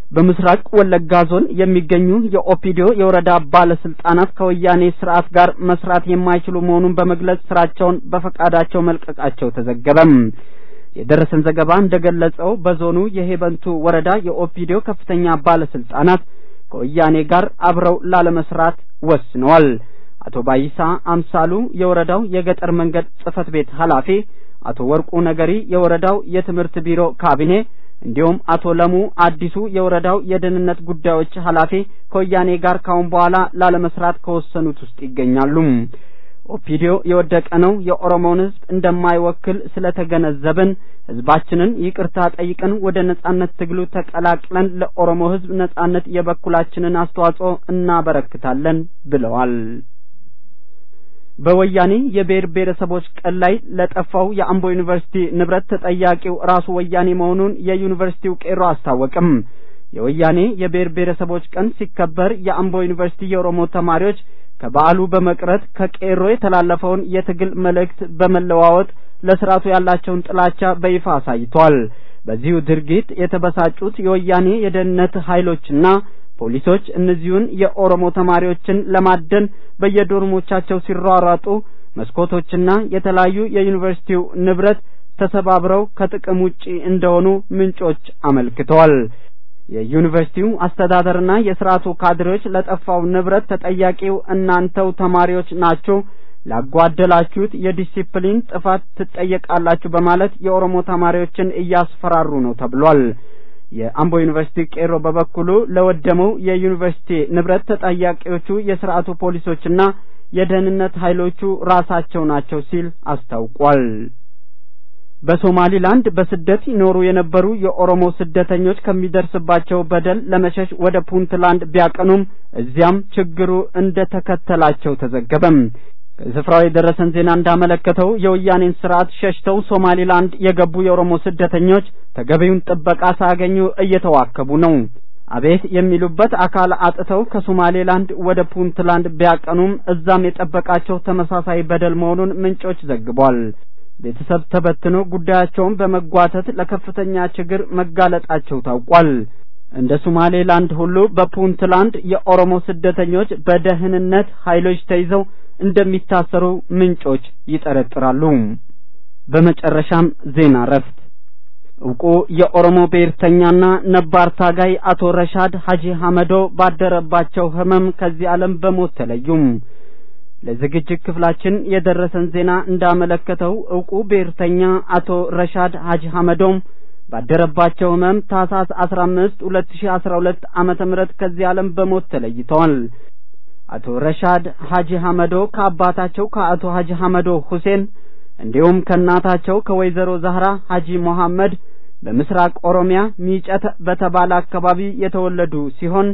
በምስራቅ ወለጋ ዞን የሚገኙ የኦፒዲዮ የወረዳ ባለስልጣናት ከወያኔ ስርዓት ጋር መስራት የማይችሉ መሆኑን በመግለጽ ስራቸውን በፈቃዳቸው መልቀቃቸው ተዘገበም። የደረሰን ዘገባ እንደገለጸው በዞኑ የሄበንቱ ወረዳ የኦፒዲዮ ከፍተኛ ባለስልጣናት ከወያኔ ጋር አብረው ላለመስራት ወስነዋል። አቶ ባይሳ አምሳሉ የወረዳው የገጠር መንገድ ጽፈት ቤት ኃላፊ፣ አቶ ወርቁ ነገሪ የወረዳው የትምህርት ቢሮ ካቢኔ እንዲሁም አቶ ለሙ አዲሱ የወረዳው የደህንነት ጉዳዮች ኃላፊ ከወያኔ ጋር ካሁን በኋላ ላለመስራት ከወሰኑት ውስጥ ይገኛሉ። ኦፒዲዮ የወደቀ ነው የኦሮሞን ህዝብ እንደማይወክል ስለተገነዘብን ህዝባችንን ይቅርታ ጠይቀን ወደ ነጻነት ትግሉ ተቀላቅለን ለኦሮሞ ህዝብ ነጻነት የበኩላችንን አስተዋጽኦ እናበረክታለን ብለዋል። በወያኔ የብሔር ብሔረሰቦች ቀን ላይ ለጠፋው የአምቦ ዩኒቨርሲቲ ንብረት ተጠያቂው ራሱ ወያኔ መሆኑን የዩኒቨርሲቲው ቄሮ አስታወቀም። የወያኔ የብሔር ብሔረሰቦች ቀን ሲከበር የአምቦ ዩኒቨርሲቲ የኦሮሞ ተማሪዎች ከበዓሉ በመቅረት ከቄሮ የተላለፈውን የትግል መልእክት በመለዋወጥ ለስርዓቱ ያላቸውን ጥላቻ በይፋ አሳይቷል። በዚሁ ድርጊት የተበሳጩት የወያኔ የደህንነት ኃይሎችና ፖሊሶች እነዚሁን የኦሮሞ ተማሪዎችን ለማደን በየዶርሞቻቸው ሲሯሯጡ መስኮቶችና የተለያዩ የዩኒቨርሲቲው ንብረት ተሰባብረው ከጥቅም ውጪ እንደሆኑ ምንጮች አመልክተዋል። የዩኒቨርሲቲው አስተዳደርና የስርዓቱ ካድሬዎች ለጠፋው ንብረት ተጠያቂው እናንተው ተማሪዎች ናችሁ፣ ላጓደላችሁት የዲሲፕሊን ጥፋት ትጠየቃላችሁ በማለት የኦሮሞ ተማሪዎችን እያስፈራሩ ነው ተብሏል። የአምቦ ዩኒቨርሲቲ ቄሮ በበኩሉ ለወደመው የዩኒቨርሲቲ ንብረት ተጠያቂዎቹ የስርዓቱ ፖሊሶችና የደህንነት ኃይሎቹ ራሳቸው ናቸው ሲል አስታውቋል። በሶማሊላንድ በስደት ይኖሩ የነበሩ የኦሮሞ ስደተኞች ከሚደርስባቸው በደል ለመሸሽ ወደ ፑንትላንድ ቢያቀኑም እዚያም ችግሩ እንደተከተላቸው ተዘገበም። ከስፍራው የደረሰን ዜና እንዳመለከተው የወያኔን ስርዓት ሸሽተው ሶማሊላንድ የገቡ የኦሮሞ ስደተኞች ተገቢውን ጥበቃ ሳያገኙ እየተዋከቡ ነው። አቤት የሚሉበት አካል አጥተው ከሶማሊላንድ ወደ ፑንትላንድ ቢያቀኑም እዛም የጠበቃቸው ተመሳሳይ በደል መሆኑን ምንጮች ዘግቧል። ቤተሰብ ተበትኖ ጉዳያቸውን በመጓተት ለከፍተኛ ችግር መጋለጣቸው ታውቋል። እንደ ሶማሊላንድ ሁሉ በፑንትላንድ የኦሮሞ ስደተኞች በደህንነት ኃይሎች ተይዘው እንደሚታሰሩ ምንጮች ይጠረጥራሉ። በመጨረሻም ዜና ረፍት እውቁ የኦሮሞ ብሔርተኛና ነባር ታጋይ አቶ ረሻድ ሀጂ ሐመዶ ባደረባቸው ህመም ከዚህ ዓለም በሞት ተለዩም። ለዝግጅት ክፍላችን የደረሰን ዜና እንዳመለከተው እውቁ ብሔርተኛ አቶ ረሻድ ሀጂ ሐመዶም ባደረባቸው ህመም ታህሳስ አስራ አምስት ሁለት ሺህ አስራ ሁለት ዓመተ ምህረት ከዚህ ዓለም በሞት ተለይተዋል። አቶ ረሻድ ሀጂ ሐመዶ ከአባታቸው ከአቶ ሀጂ ሐመዶ ሁሴን እንዲሁም ከእናታቸው ከወይዘሮ ዛህራ ሀጂ መሐመድ በምስራቅ ኦሮሚያ ሚጨት በተባለ አካባቢ የተወለዱ ሲሆን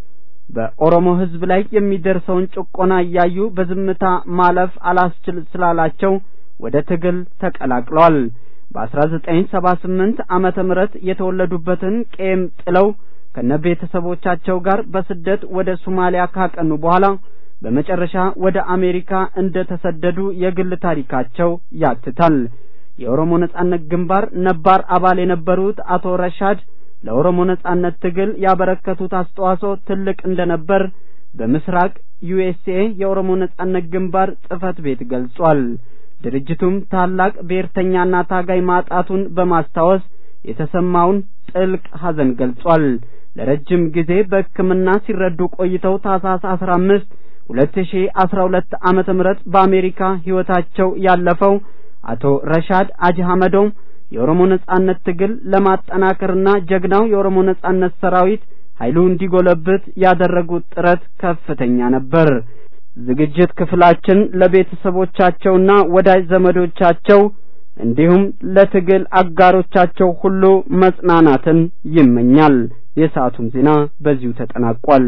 በኦሮሞ ህዝብ ላይ የሚደርሰውን ጭቆና እያዩ በዝምታ ማለፍ አላስችል ስላላቸው ወደ ትግል ተቀላቅለዋል። በአስራ ዘጠኝ ሰባ ስምንት ዓመተ ምህረት የተወለዱበትን ቄም ጥለው ከነቤተሰቦቻቸው ጋር በስደት ወደ ሶማሊያ ካቀኑ በኋላ በመጨረሻ ወደ አሜሪካ እንደተሰደዱ የግል ታሪካቸው ያትታል። የኦሮሞ ነጻነት ግንባር ነባር አባል የነበሩት አቶ ረሻድ ለኦሮሞ ነጻነት ትግል ያበረከቱት አስተዋጽኦ ትልቅ እንደነበር በምስራቅ ዩኤስኤ የኦሮሞ ነጻነት ግንባር ጽፈት ቤት ገልጿል። ድርጅቱም ታላቅ ብሔርተኛና ታጋይ ማጣቱን በማስታወስ የተሰማውን ጥልቅ ሐዘን ገልጿል። ለረጅም ጊዜ በሕክምና ሲረዱ ቆይተው ታህሳስ አስራ አምስት ሁለት ሺህ አስራ ሁለት ዓመተ ምህረት በአሜሪካ ህይወታቸው ያለፈው አቶ ረሻድ ሀጂ ሐመዶም የኦሮሞ ነጻነት ትግል ለማጠናከርና ጀግናው የኦሮሞ ነጻነት ሰራዊት ኃይሉ እንዲጎለብት ያደረጉት ጥረት ከፍተኛ ነበር። ዝግጅት ክፍላችን ለቤተሰቦቻቸውና ወዳጅ ዘመዶቻቸው እንዲሁም ለትግል አጋሮቻቸው ሁሉ መጽናናትን ይመኛል። የሰዓቱም ዜና በዚሁ ተጠናቋል።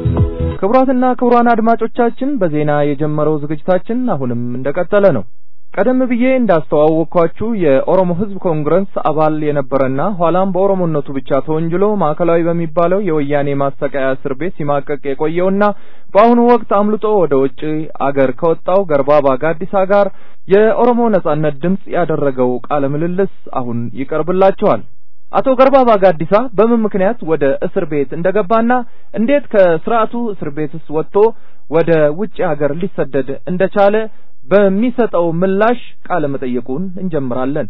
ክቡራትና ክቡራን አድማጮቻችን በዜና የጀመረው ዝግጅታችን አሁንም እንደቀጠለ ነው። ቀደም ብዬ እንዳስተዋወቅኳችሁ የኦሮሞ ህዝብ ኮንግረስ አባል የነበረና ኋላም በኦሮሞነቱ ብቻ ተወንጅሎ ማዕከላዊ በሚባለው የወያኔ ማሰቃያ እስር ቤት ሲማቀቅ የቆየውና በአሁኑ ወቅት አምልጦ ወደ ውጭ አገር ከወጣው ገርባባ ጋዲሳ ጋር የኦሮሞ ነጻነት ድምጽ ያደረገው ቃለ ምልልስ አሁን ይቀርብላችኋል። አቶ ገርባባ ጋዲሳ በምን ምክንያት ወደ እስር ቤት እንደገባና እንዴት ከስርዓቱ እስር ቤትስ ወጥቶ ወደ ውጭ ሀገር ሊሰደድ እንደቻለ በሚሰጠው ምላሽ ቃለ መጠየቁን እንጀምራለን።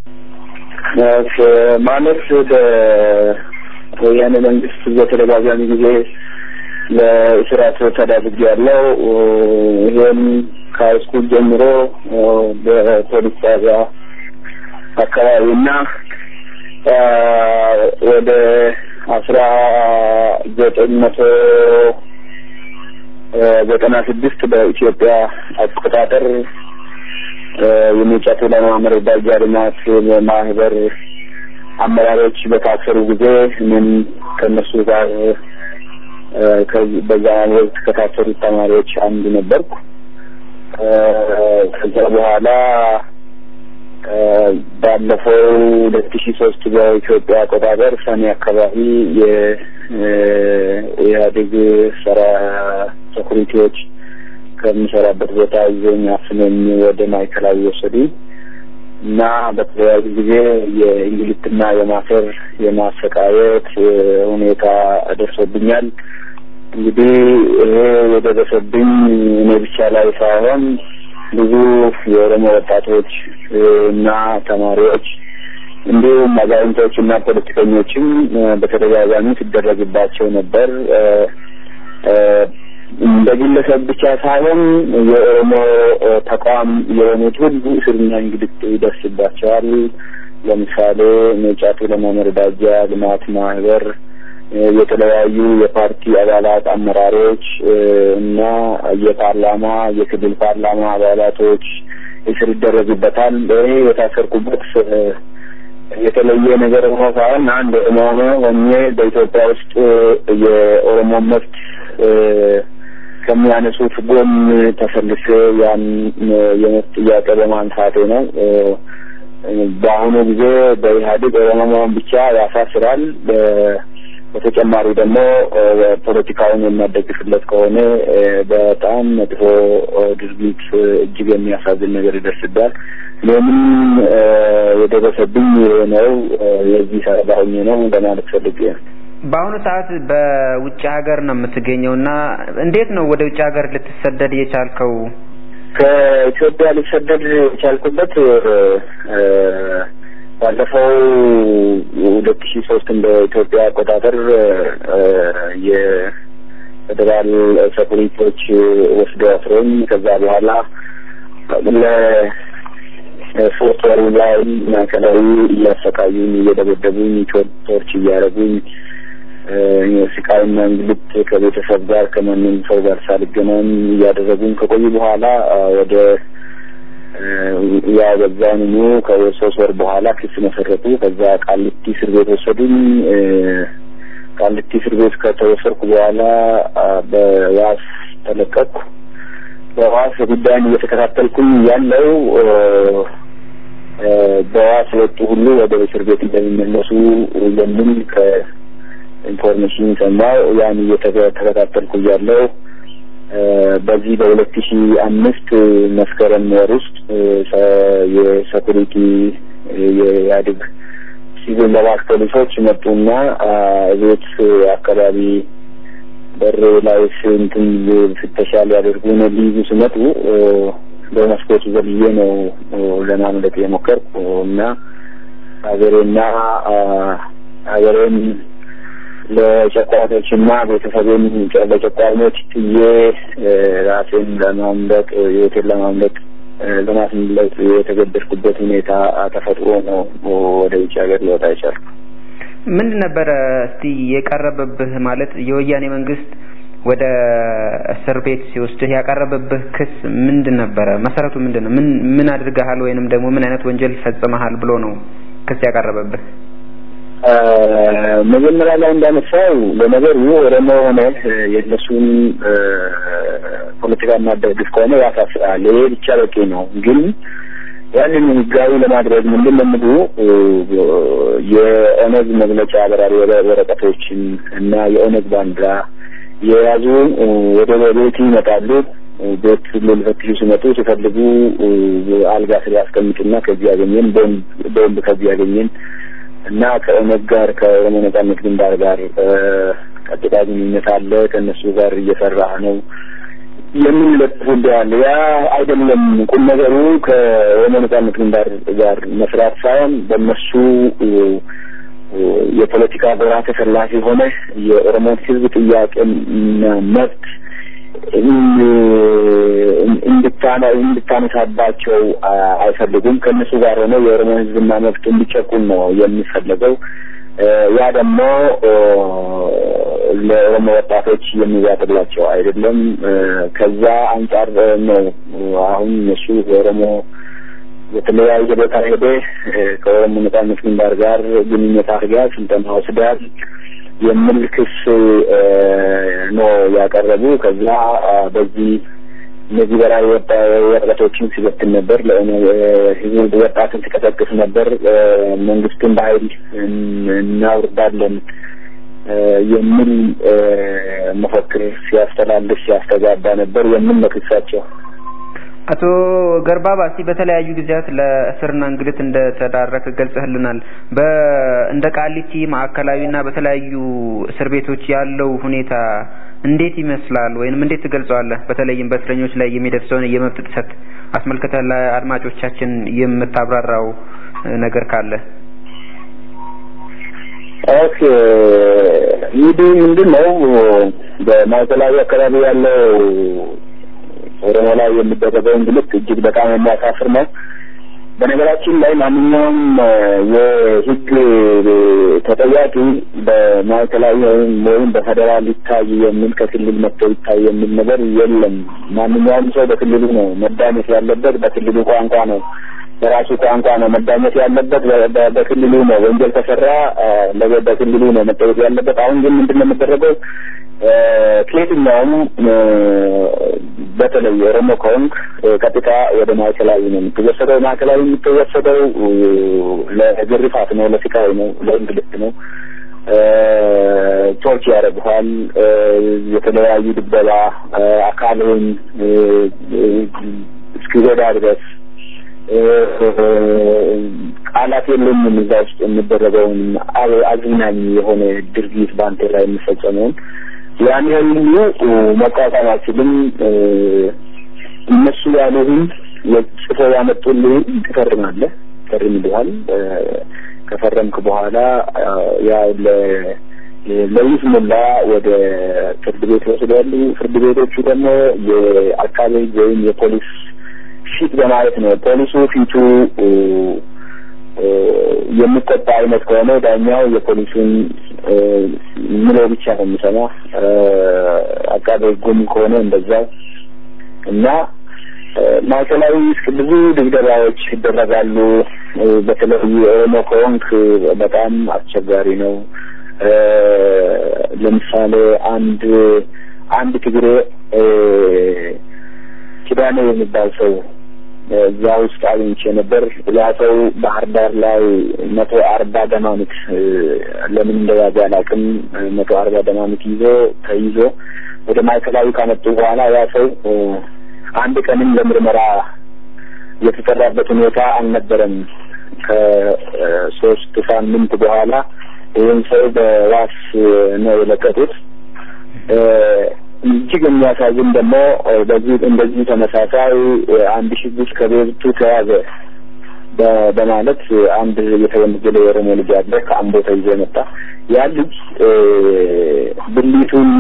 ማለት በወያኔ መንግስት በተደጋጋሚ ጊዜ ለእስራት ተዳርጌያለሁ። ይሄን ከሃይስኩል ጀምሮ በፖሊስ ጣቢያ አካባቢና ወደ አስራ ዘጠኝ መቶ ዘጠና ስድስት በኢትዮጵያ አቆጣጠር የመጫቱ ለማመር ባጃርማት ማህበር አመራሮች በታሰሩ ጊዜ ምን ከነሱ ጋር በዛ ወቅት ከታሰሩ ተማሪዎች አንዱ ነበርኩ። ከዛ በኋላ ባለፈው ሁለት ሺህ ሶስት በኢትዮጵያ አቆጣጠር ሰኔ አካባቢ የኢህአዴግ ሰራ ሴኩሪቲዎች ከሚሰራበት ቦታ ይዘውኝ አፍነኝ ወደ ማዕከላዊ ወሰዱኝ እና በተለያዩ ጊዜ የእንግልትና የማሰር የማሰቃየት ሁኔታ ደርሶብኛል። እንግዲህ ይሄ የደረሰብኝ እኔ ብቻ ላይ ሳይሆን ብዙ የኦሮሞ ወጣቶች እና ተማሪዎች እንዲሁም አዛውንቶች እና ፖለቲከኞችም በተደጋጋሚ ሲደረግባቸው ነበር። በግለሰብ ብቻ ሳይሆን የኦሮሞ ተቋም የሆኑት ሁሉ እስርና እንግልት ይደርስባቸዋል። ለምሳሌ መጫቱ ለማመርዳጃ ልማት ማህበር የተለያዩ የፓርቲ አባላት አመራሮች እና የፓርላማ የክልል ፓርላማ አባላቶች እስር ይደረግበታል። ይሄ የታሰርኩበት የተለየ ነገር ሆኖ ሳይሆን አንድ ኦሮሞ ሆኜ በኢትዮጵያ ውስጥ የኦሮሞ መብት ከሚያነሱት ጎን ተሰልፌ ያን የመብት ጥያቄ በማንሳቴ ነው። በአሁኑ ጊዜ በኢህአዴግ ኦሮሞን ብቻ ያሳስራል። በተጨማሪ ደግሞ ፖለቲካውን የሚያደግፍለት ከሆነ በጣም መጥፎ ድርጊት እጅግ የሚያሳዝን ነገር ይደርስባል። ለምን የደረሰብኝ ነው የዚህ ሰለባ ሆኜ ነው ለማለት ፈልጌ ነው። በአሁኑ ሰዓት በውጭ ሀገር ነው የምትገኘውና እንዴት ነው ወደ ውጭ ሀገር ልትሰደድ የቻልከው? ከኢትዮጵያ ልትሰደድ የቻልኩበት ባለፈው ሁለት ሺህ ሶስት እንደ ኢትዮጵያ አቆጣጠር የፌደራል ሴኩሪቲዎች ወስደው አስረውኝ ከዛ በኋላ ለሶስት ወር ላይ ማዕከላዊ እያሰቃዩኝ እየደበደቡኝ ቶርች እያደረጉኝ ስቃይና እንግልት ከቤተሰብ ጋር ከማንም ሰው ጋር ሳልገናኝ እያደረጉኝ ከቆዩ በኋላ ወደ ያ በዛኑ ከሶስት ወር በኋላ ክስ መሰረቱ። ከዛ ቃሊቲ እስር ቤት ወሰዱኝ። ቃሊቲ እስር ቤት ከተወሰድኩ በኋላ በዋስ ተለቀቅኩ። በዋስ ጉዳይን እየተከታተልኩኝ ያለው በዋስ ወጡ ሁሉ ወደ እስር ቤት እንደሚመለሱ የሚል ከኢንፎርሜሽን ሰማሁ። ያን እየተከታተልኩ ያለው በዚህ በሁለት ሺህ አምስት መስከረም ወር ውስጥ የሴኩሪቲ የኢህአዴግ ሲቪል ለባስ ፖሊሶች መጡና ቤት አካባቢ በር ላይ እንትን ፍተሻ ሊያደርጉ ነው ሊይዙ ሲመጡ በመስኮቱ ዘልዬ ነው ለማምለጥ የሞከርኩ እና ሀገሬና ሀገሬን ለጨቋኞችና ቤተሰቤን ለጨቋኞች ጥዬ ራሴን ለማምለጥ ህይወቴን ለማምለጥ ለማስመለጥ የተገደድኩበት ሁኔታ ተፈጥሮ ነው ወደ ውጭ ሀገር ልወጣ የቻልኩ። ምን ነበር እስቲ የቀረበብህ? ማለት የወያኔ መንግስት ወደ እስር ቤት ሲወስድህ ያቀረበብህ ክስ ምንድን ነበረ? መሰረቱ ምንድነው? ምን ምን አድርገሃል ወይንም ደግሞ ምን አይነት ወንጀል ፈጽመሃል ብሎ ነው ክስ ያቀረበብህ? መጀመሪያ ላይ እንዳነሳው ለነገሩ ኦሮሞ ሆነ የነሱን ፖለቲካ ማደግፍ ከሆነ ያሳስራል። ይሄ ብቻ በቂ ነው። ግን ያንን ህጋዊ ለማድረግ ምንድን ነው ምዱ የኦነግ መግለጫ አበራሪ ወረቀቶችን እና የኦነግ ባንዲራ የያዙ ወደ ቤት ይመጣሉ። ቤት ለልፈትሹ ሲመጡ ሲፈልጉ አልጋ ስር ያስቀምጡና ከዚህ ያገኘን ቦምብ ከዚህ ያገኘን እና ከኦነግ ጋር ከኦሮሞ ነጻነት ግንባር ጋር ቀጥታ ግንኙነት አለ ከነሱ ጋር እየሰራህ ነው የሚለጥፉ እንዳለ ያ አይደለም ቁም ነገሩ ከኦሮሞ ነጻነት ግንባር ጋር መስራት ሳይሆን በእነሱ የፖለቲካ ጎራ ተሰላፊ ሆነ የኦሮሞ ህዝብ ጥያቄና መብት እንድታና እንድታነሳባቸው አይፈልጉም ከነሱ ጋር ሆነ የኦሮሞ ህዝብና መብት እንዲጨቁን ነው የሚፈልገው ያ ደግሞ ለኦሮሞ ወጣቶች የሚያደርጋቸው አይደለም ከዛ አንጻር ነው አሁን እነሱ የኦሮሞ የተለያየ ቦታ ሄደ ከኦሮሞ ነጻነት ግንባር ጋር ግንኙነት አድርገው ስልጠና ወስደዋል የሚል ክስ ነው ያቀረቡ ከዛ በዚህ እነዚህ በላይ ወጣቶችን ሲበትን ነበር ለህዝብ ወጣትን ሲቀሰቅስ ነበር መንግስትን በኃይል እናውርዳለን የሚል መፈክር ሲያስተላልፍ ሲያስተጋባ ነበር የሚል መክሳቸው አቶ ገርባባሲ በተለያዩ ጊዜያት ለእስርና እንግልት እንደተዳረከ ገልጸህልናል በእንደ ቃሊቲ ማዕከላዊና በተለያዩ እስር ቤቶች ያለው ሁኔታ እንዴት ይመስላል ወይንም እንዴት ትገልጸዋለህ በተለይም በእስረኞች ላይ የሚደርሰውን የመብት ጥሰት አስመልክተህ ለአድማጮቻችን የምታብራራው ነገር ካለ ኦኬ ይዲ ምንድነው በማዕከላዊ አካባቢ ያለው ኦሮሞ ላይ የሚደረገው እንግልት እጅግ በጣም የሚያሳፍር ነው በነገራችን ላይ ማንኛውም የህግ ተጠያቂ በማዕከላዊ ወይም በፌደራል ይታይ የሚል ከክልል መጥቶ ይታይ የሚል ነገር የለም ማንኛውም ሰው በክልሉ ነው መዳኘት ያለበት በክልሉ ቋንቋ ነው በራሱ ቋንቋ ነው መዳኘት ያለበት በክልሉ ነው ወንጀል ተሰራ በክልሉ ነው መጠየቅ ያለበት አሁን ግን ምንድነው የሚደረገው ከየትኛውም በተለይ ኦሮሞ ኮንክ ቀጥታ ወደ ማዕከላዊ ነው የሚወሰደው ማዕከላዊ የሚወሰደው ለግርፋት ነው ለስቃይ ነው ለእንግልት ነው ቶርች ያደርጋል የተለያዩ ድብደባ አካልን እስኪጎዳ ድረስ ቃላት የለኝም እዛ ውስጥ የሚደረገውን አዝናኝ የሆነ ድርጊት ባንተ ላይ የሚፈጸመው ያን ሁሉ መቋቋም አልችልም እነሱ ያሉትን የጽፈው ያመጡልኝ ትፈርማለህ ፈርምልሃል ከፈረምክ በኋላ ያው ለ ለይስሙላ ወደ ፍርድ ቤት ወስደዋል ፍርድ ቤቶቹ ደግሞ የአካባቢ ወይም የፖሊስ ፊት በማየት ነው ፖሊሱ ፊቱ የሚቆጣ አይነት ከሆነ ዳኛው የፖሊሱን ምለው ብቻ ነው የሚሰማው አቃቤ ጎም ከሆነ እንደዛው እና ማዕከላዊ ብዙ ድብደባዎች ይደረጋሉ በተለይ ኦሮሞ ኮንክ በጣም አስቸጋሪ ነው ለምሳሌ አንድ አንድ ትግሬ ኪዳኔ የሚባል ሰው እዛው ውስጥ አግኝቼ ነበር ለአሰው ባህር ዳር ላይ መቶ አርባ ደማምት ለምን እንደያዘ አላውቅም መቶ አርባ ደማምት ይዞ ተይዞ ወደ ማዕከላዊ ካመጡ በኋላ ያ ሰው አንድ ቀንም ለምርመራ የተጠራበት ሁኔታ አልነበረም ከሶስት ሳምንት በኋላ ይህን ሰው በዋስ ነው የለቀቁት እጅግ የሚያሳዝን ደግሞ በዚህ እንደዚህ ተመሳሳይ አንድ ሽጉጥ ከቤቱ ተያዘ በማለት አንድ የተወነጀለ የኦሮሞ ልጅ አለ ከአምቦ ተይዞ መጣ ያ ልጅ ብልቱን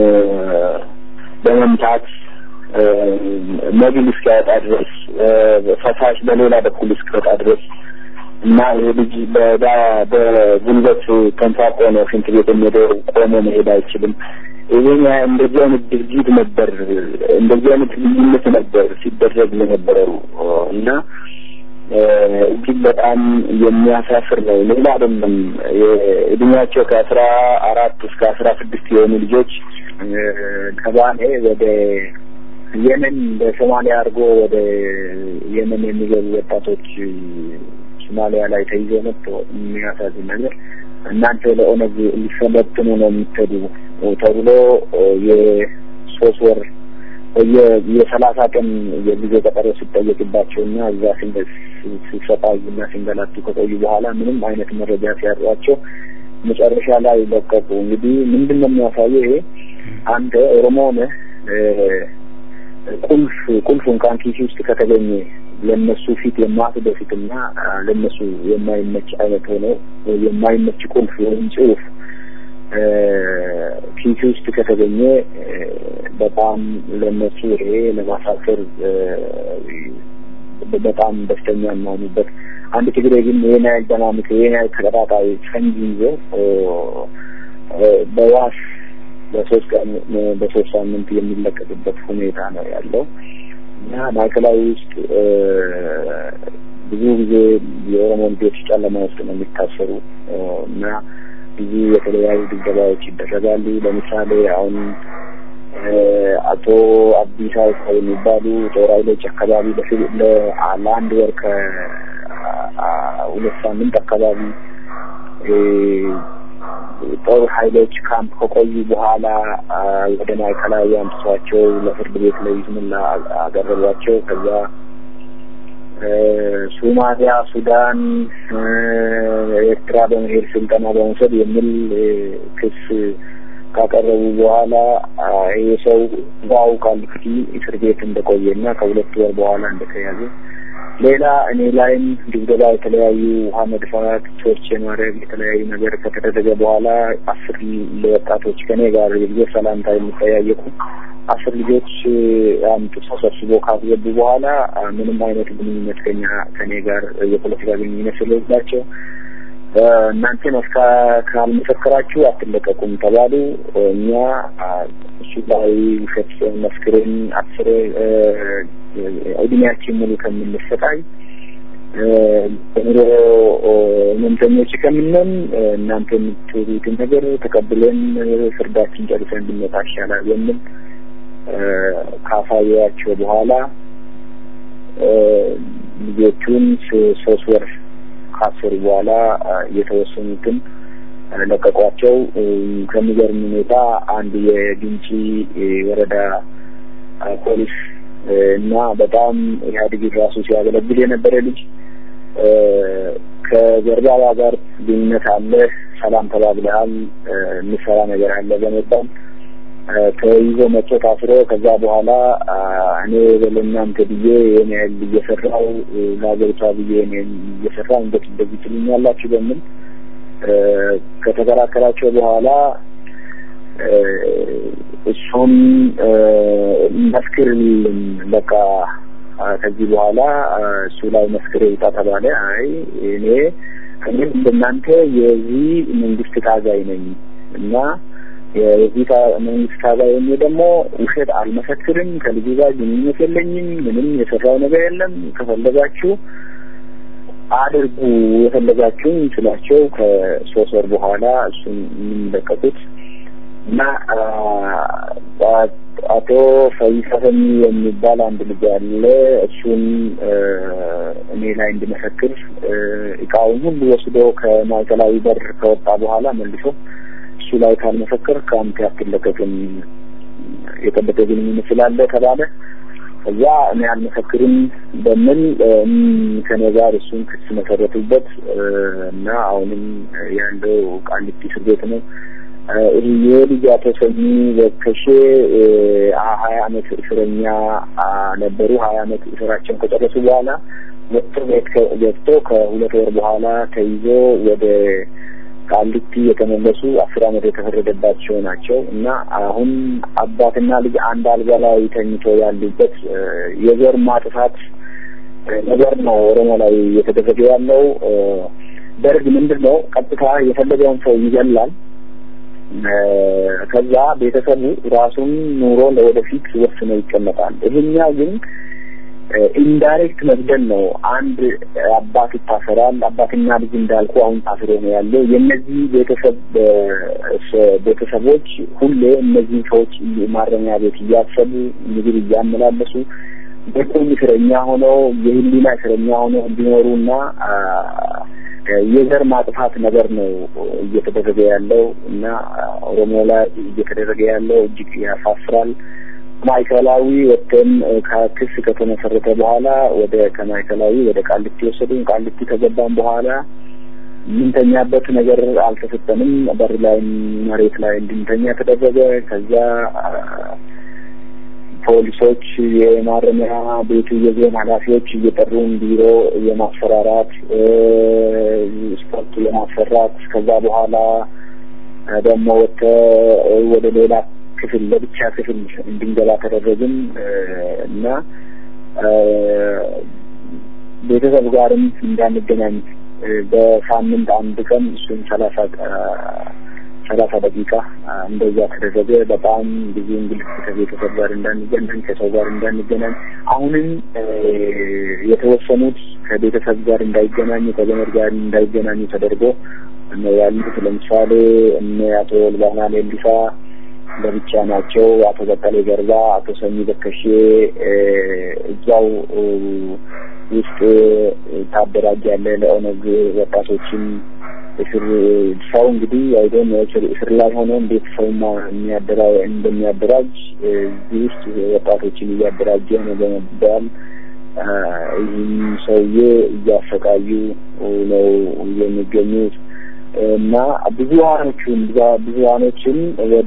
በመምታት መግል እስኪያወጣ ድረስ ፈሳሽ በሌላ በኩል እስኪወጣ ድረስ እና ልጅ በጉልበት ተንፋቆ ነው ሽንት ቤት የሚሄደው ቆሞ መሄድ አይችልም ይሄኛ እንደዚህ አይነት ድርጊት ነበር እንደዚህ አይነት ልዩነት ነበር ሲደረግ የነበረው እና እጅግ በጣም የሚያሳፍር ነው ሌላ አይደለም እድሜያቸው ከአስራ አራት እስከ አስራ ስድስት የሆኑ ልጆች ከባኔ ወደ የመን በሶማሊያ አድርጎ ወደ የመን የሚገቡ ወጣቶች ሶማሊያ ላይ ተይዘው መጥተው የሚያሳዝን ነገር እናንተ ለኦነግ ሊሰለጥኑ ነው የምትሄዱ ተብሎ የሶስት ወር የሰላሳ ቀን የጊዜ ቀጠሮ ሲጠየቅባቸውና እዛ ሲሰጣዩና ሲንገላቱ ከቆዩ በኋላ ምንም አይነት መረጃ ሲያሯቸው መጨረሻ ላይ ለቀቁ። እንግዲህ ምንድነው የሚያሳየው ይሄ አንተ ኦሮሞ ነህ ቁልፍ ቁልፍ እንኳን ኪሲ ውስጥ ከተገኘ ለነሱ ፊት የማትደፍትና ለነሱ የማይመች አይነት ሆኖ የማይመች ቁልፍ ወይም ጽሑፍ ኪሲ ውስጥ ከተገኘ በጣም ለነሱ ይሄ ለማሳፈር በጣም ደስተኛ የማሆኑበት አንድ ትግሬ ግን የኔ አይደማምክ የኔ ተቀጣጣይ ፈንጂ ይዞ በዋስ በሶስት ቀን በሶስት ሳምንት የሚለቀቅበት ሁኔታ ነው ያለው እና ማዕከላዊ ውስጥ ብዙ ጊዜ የኦሮሞ ልጆች ጨለማ ውስጥ ነው የሚታሰሩ እና ብዙ የተለያዩ ድብደባዎች ይደረጋሉ። ለምሳሌ አሁን አቶ አብዲሳ የሚባሉ ጦር ኃይሎች አካባቢ ለአንድ ወር ከሁለት ሳምንት አካባቢ ጦር ኃይሎች ካምፕ ከቆዩ በኋላ ወደ ማዕከላዊ አምጥተዋቸው ለፍርድ ቤት ለይስሙላ አቀረቧቸው። ከዛ ሶማሊያ፣ ሱዳን፣ ኤርትራ በመሄድ ስልጠና በመውሰድ የሚል ክስ ካቀረቡ በኋላ የሰው ባው ካልክቲ እስር ቤት እንደቆየና ከሁለት ወር በኋላ እንደተያዘ ሌላ እኔ ላይም ድብደባ የተለያዩ ውሃ መድፋት ቶርች ማድረግ የተለያዩ ነገር ከተደረገ በኋላ አስር ለወጣቶች ከኔ ጋር የልጆች ሰላምታ የሚጠያየቁ አስር ልጆች አምጥቶ ሰብስቦ ካስገቡ በኋላ ምንም አይነት ግንኙነት ከኛ ከኔ ጋር የፖለቲካ ግንኙነት ስለሌላቸው እናንተ መስካ ካልመሰከራችሁ አትለቀቁም ተባሉ። እኛ እሱ ላይ ውሸት መስክረን አስር እድሜያችን ሙሉ ከምንሰቃይ ምንተኞች ከምንም እናንተ የምትሉትን ነገር ተቀብለን ፍርዳችን ጨርሰን ብንመጣ ይሻላል የሚል ካፋያቸው በኋላ ልጆቹን ሶስት ወር ካሰሩ በኋላ የተወሰኑትን ለቀቋቸው። ከሚገርም ሁኔታ አንድ የግንጪ ወረዳ ፖሊስ እና በጣም ኢህአዴግ ራሱ ሲያገለግል የነበረ ልጅ ከጀርባዋ ጋር ግንኙነት አለ፣ ሰላም ተባብለሃል፣ ምሰራ ነገር አለ በመባል ተይዞ መጥቶ ታስሮ ከዛ በኋላ እኔ ለእናንተ ብዬ የኔ እየሰራው ለሀገሪቷ ብዬ እኔ እየሰራው እንዴት እንደዚህ ትሉኛላችሁ በሚል ከተከራከራቸው በኋላ እሱም መስክርልኝ በቃ ከዚህ በኋላ እሱ ላይ መስክር ይጣ ተባለ። አይ እኔ እኔ እንደናንተ የዚህ መንግስት ታጋይ ነኝ እና የዚህ መንግስት ታጋይ ነኝ ደግሞ ውሸት አልመሰክርም፣ ከልጁ ጋር ግንኙነት የለኝም፣ ምንም የሰራው ነገር የለም፣ ከፈለጋችሁ አድርጉ የፈለጋችሁን ስላቸው ከሶስት ወር በኋላ እሱን የሚለቀቁት እና አቶ ፈይሳሰኝ የሚባል አንድ ልጅ አለ። እሱን እኔ ላይ እንድመሰክር እቃውን ሁሉ ወስዶ ከማዕከላዊ በር ከወጣ በኋላ መልሶ እሱ ላይ ካልመሰከር ካምፕ ያትለቀቅም የጠበቀ ግንኙነት ስላለ ተባለ። እዛ እኔ አልመሰክርም በሚል ከኔ ጋር እሱን ክስ መሰረቱበት እና አሁንም ያለው ቃሊቲ እስር ቤት ነው። ይሄ ልጅ አቶ ሰሚ ወከሼ ሀያ አመት እስረኛ ነበሩ። ሀያ አመት እስራቸውን ከጨረሱ በኋላ ወጥቶ ቤት ገብቶ ከሁለት ወር በኋላ ተይዞ ወደ ቃሊቲ የተመለሱ አስር አመት የተፈረደባቸው ናቸው እና አሁን አባትና ልጅ አንድ አልጋ ላይ ተኝቶ ያሉበት የዘር ማጥፋት ነገር ነው ኦሮሞ ላይ የተደረገ ያለው። ደርግ ምንድነው ቀጥታ የፈለገውን ሰው ይገላል። ከዛ ቤተሰቡ ራሱን ኑሮ ለወደፊት ወስኖ ይቀመጣል። ይሄኛው ግን ኢንዳይሬክት መግደል ነው። አንድ አባት ይታሰራል። አባትና ልጅ እንዳልኩ አሁን ታስሮ ነው ያለው። የነዚህ ቤተሰብ ቤተሰቦች ሁሌ እነዚህ ሰዎች ማረሚያ ቤት እያሰቡ ምግብ እያመላለሱ በቁም እስረኛ ሆነው የህሊና እስረኛ ሆነው እንዲኖሩና የዘር ማጥፋት ነገር ነው እየተደረገ ያለው እና ኦሮሞ ላይ እየተደረገ ያለው እጅግ ያሳፍራል። ማይከላዊ ወጥተን ከክስ ከተመሰረተ በኋላ ወደ ከማይከላዊ ወደ ቃሊቲ ወሰዱን። ቃሊቲ ከገባን በኋላ ምንተኛበት ነገር አልተሰጠንም። በር ላይ መሬት ላይ እንድንተኛ ተደረገ። ከዛ ፖሊሶች የማረሚያ ቤቱ የዞን ኃላፊዎች እየጠሩን ቢሮ የማስፈራራት ስፖርት የማሰራት ከዛ በኋላ ደግሞ ወተ ወደ ሌላ ክፍል ለብቻ ክፍል እንድንገባ ተደረግን እና ቤተሰብ ጋርም እንዳንገናኝ በሳምንት አንድ ቀን እሱን ሰላሳ ሰላሳ ደቂቃ እንደዛ ተደረገ። በጣም ብዙ እንግሊዝ ከቤተሰብ ጋር እንዳንገናኝ ከሰው ጋር እንዳንገናኝ አሁንም የተወሰኑት ከቤተሰብ ጋር እንዳይገናኙ ከዘመድ ጋር እንዳይገናኙ ተደርጎ ነው ያሉት። ለምሳሌ እነ አቶ ልባና ሌሊሳ ለብቻ ናቸው። አቶ በቀለ ገርባ፣ አቶ ሰሚ በከሼ እዛው ውስጥ ታደራጃለ ለኦነግ ወጣቶችን እስር ሰው እንግዲህ አይደለም እስር ላይ ሆኖ እንዴት ሰውማ የሚያደራጅ እንደሚያደራጅ እዚህ ውስጥ ወጣቶችን እያደራጀ ነው በመባል ይህን ሰውዬ እያሰቃዩ ነው የሚገኙት እና ብዙሃኖቹን ብዙሃኖችን ወደ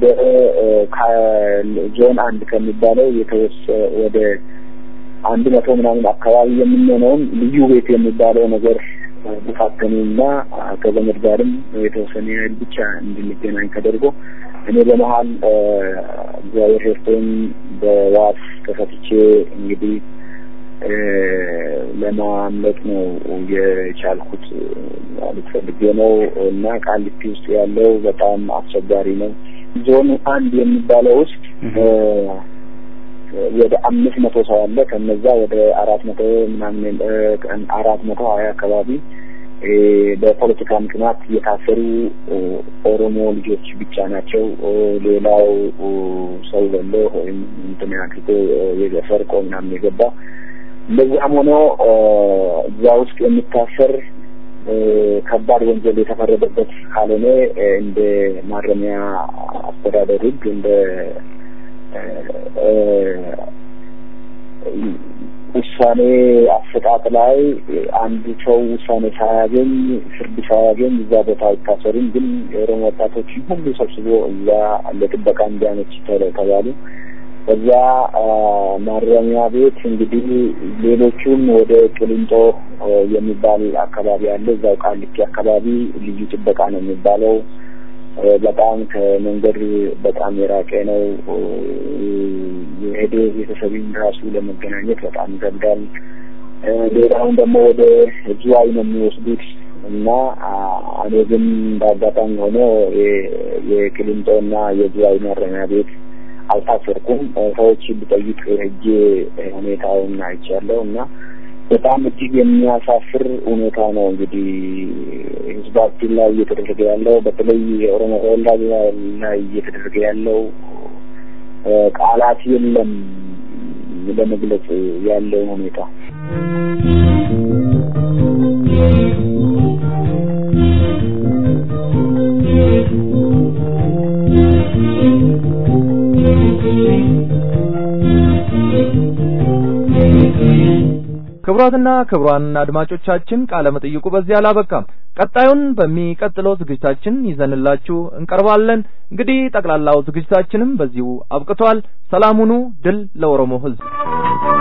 ዞን አንድ ከሚባለው የተወሰ ወደ አንድ መቶ ምናምን አካባቢ የምንሆነውን ልዩ ቤት የሚባለው ነገር ተፋተኑና ከዘመድ ጋርም የተወሰነ ብቻ እንድንገናኝ ተደርጎ እኔ በመሃል እግዚአብሔር ረድቶኝ በዋስ ተፈትቼ እንግዲህ ለማምለጥ ነው የቻልኩት ማለት ፈልጌ ነው እና ቃሊቲ ውስጥ ያለው በጣም አስቸጋሪ ነው። ዞን አንድ የሚባለው ውስጥ ወደ አምስት መቶ ሰው አለ። ከነዛ ወደ አራት መቶ ምናምን አራት መቶ ሀያ አካባቢ በፖለቲካ ምክንያት የታሰሩ ኦሮሞ ልጆች ብቻ ናቸው። ሌላው ሰው ዘሎ ወይም እንትን ያክቶ የገፈርቆ ምናምን የገባ እንደዛም ሆኖ እዛ ውስጥ የሚታሰር ከባድ ወንጀል የተፈረደበት ካልሆነ እንደ ማረሚያ አስተዳደር ሕግ እንደ ውሳኔ አሰጣጥ ላይ አንድ ሰው ውሳኔ ሳያገኝ ፍርድ ሳያገኝ እዛ ቦታ አይታሰርም። ግን የኦሮሞ ወጣቶች ሁሉ ሰብስቦ እዛ ለጥበቃ እንዲያመች ተባሉ። በዛ ማረሚያ ቤት እንግዲህ ሌሎቹም ወደ ቅሊንጦ የሚባል አካባቢ አለ። እዛው ቃሊቲ አካባቢ ልዩ ጥበቃ ነው የሚባለው። በጣም ከመንገድ በጣም የራቀ ነው። የሄደ ቤተሰብን ራሱ ለመገናኘት በጣም ይከብዳል። ሌላውን ደግሞ ወደ ጅዋይ ነው የሚወስዱት እና እኔ ግን በአጋጣሚ ሆኖ የቅሊንጦና የጅዋይ ማረሚያ ቤት አልታሰርኩም። ሰዎች ቢጠይቅ ሄጄ ሁኔታውን አይቻለሁ እና በጣም እጅግ የሚያሳፍር ሁኔታ ነው። እንግዲህ ህዝባችን ላይ እየተደረገ ያለው በተለይ የኦሮሞ ተወላጅ ላይ እየተደረገ ያለው ቃላት የለም ለመግለጽ ያለው ሁኔታ። ክቡራትና ክቡራን አድማጮቻችን ቃለ መጠይቁ በዚህ አላበቃም። ቀጣዩን በሚቀጥለው ዝግጅታችን ይዘንላችሁ እንቀርባለን። እንግዲህ ጠቅላላው ዝግጅታችንም በዚሁ አብቅቷል። ሰላም ሁኑ። ድል ለኦሮሞ ህዝብ።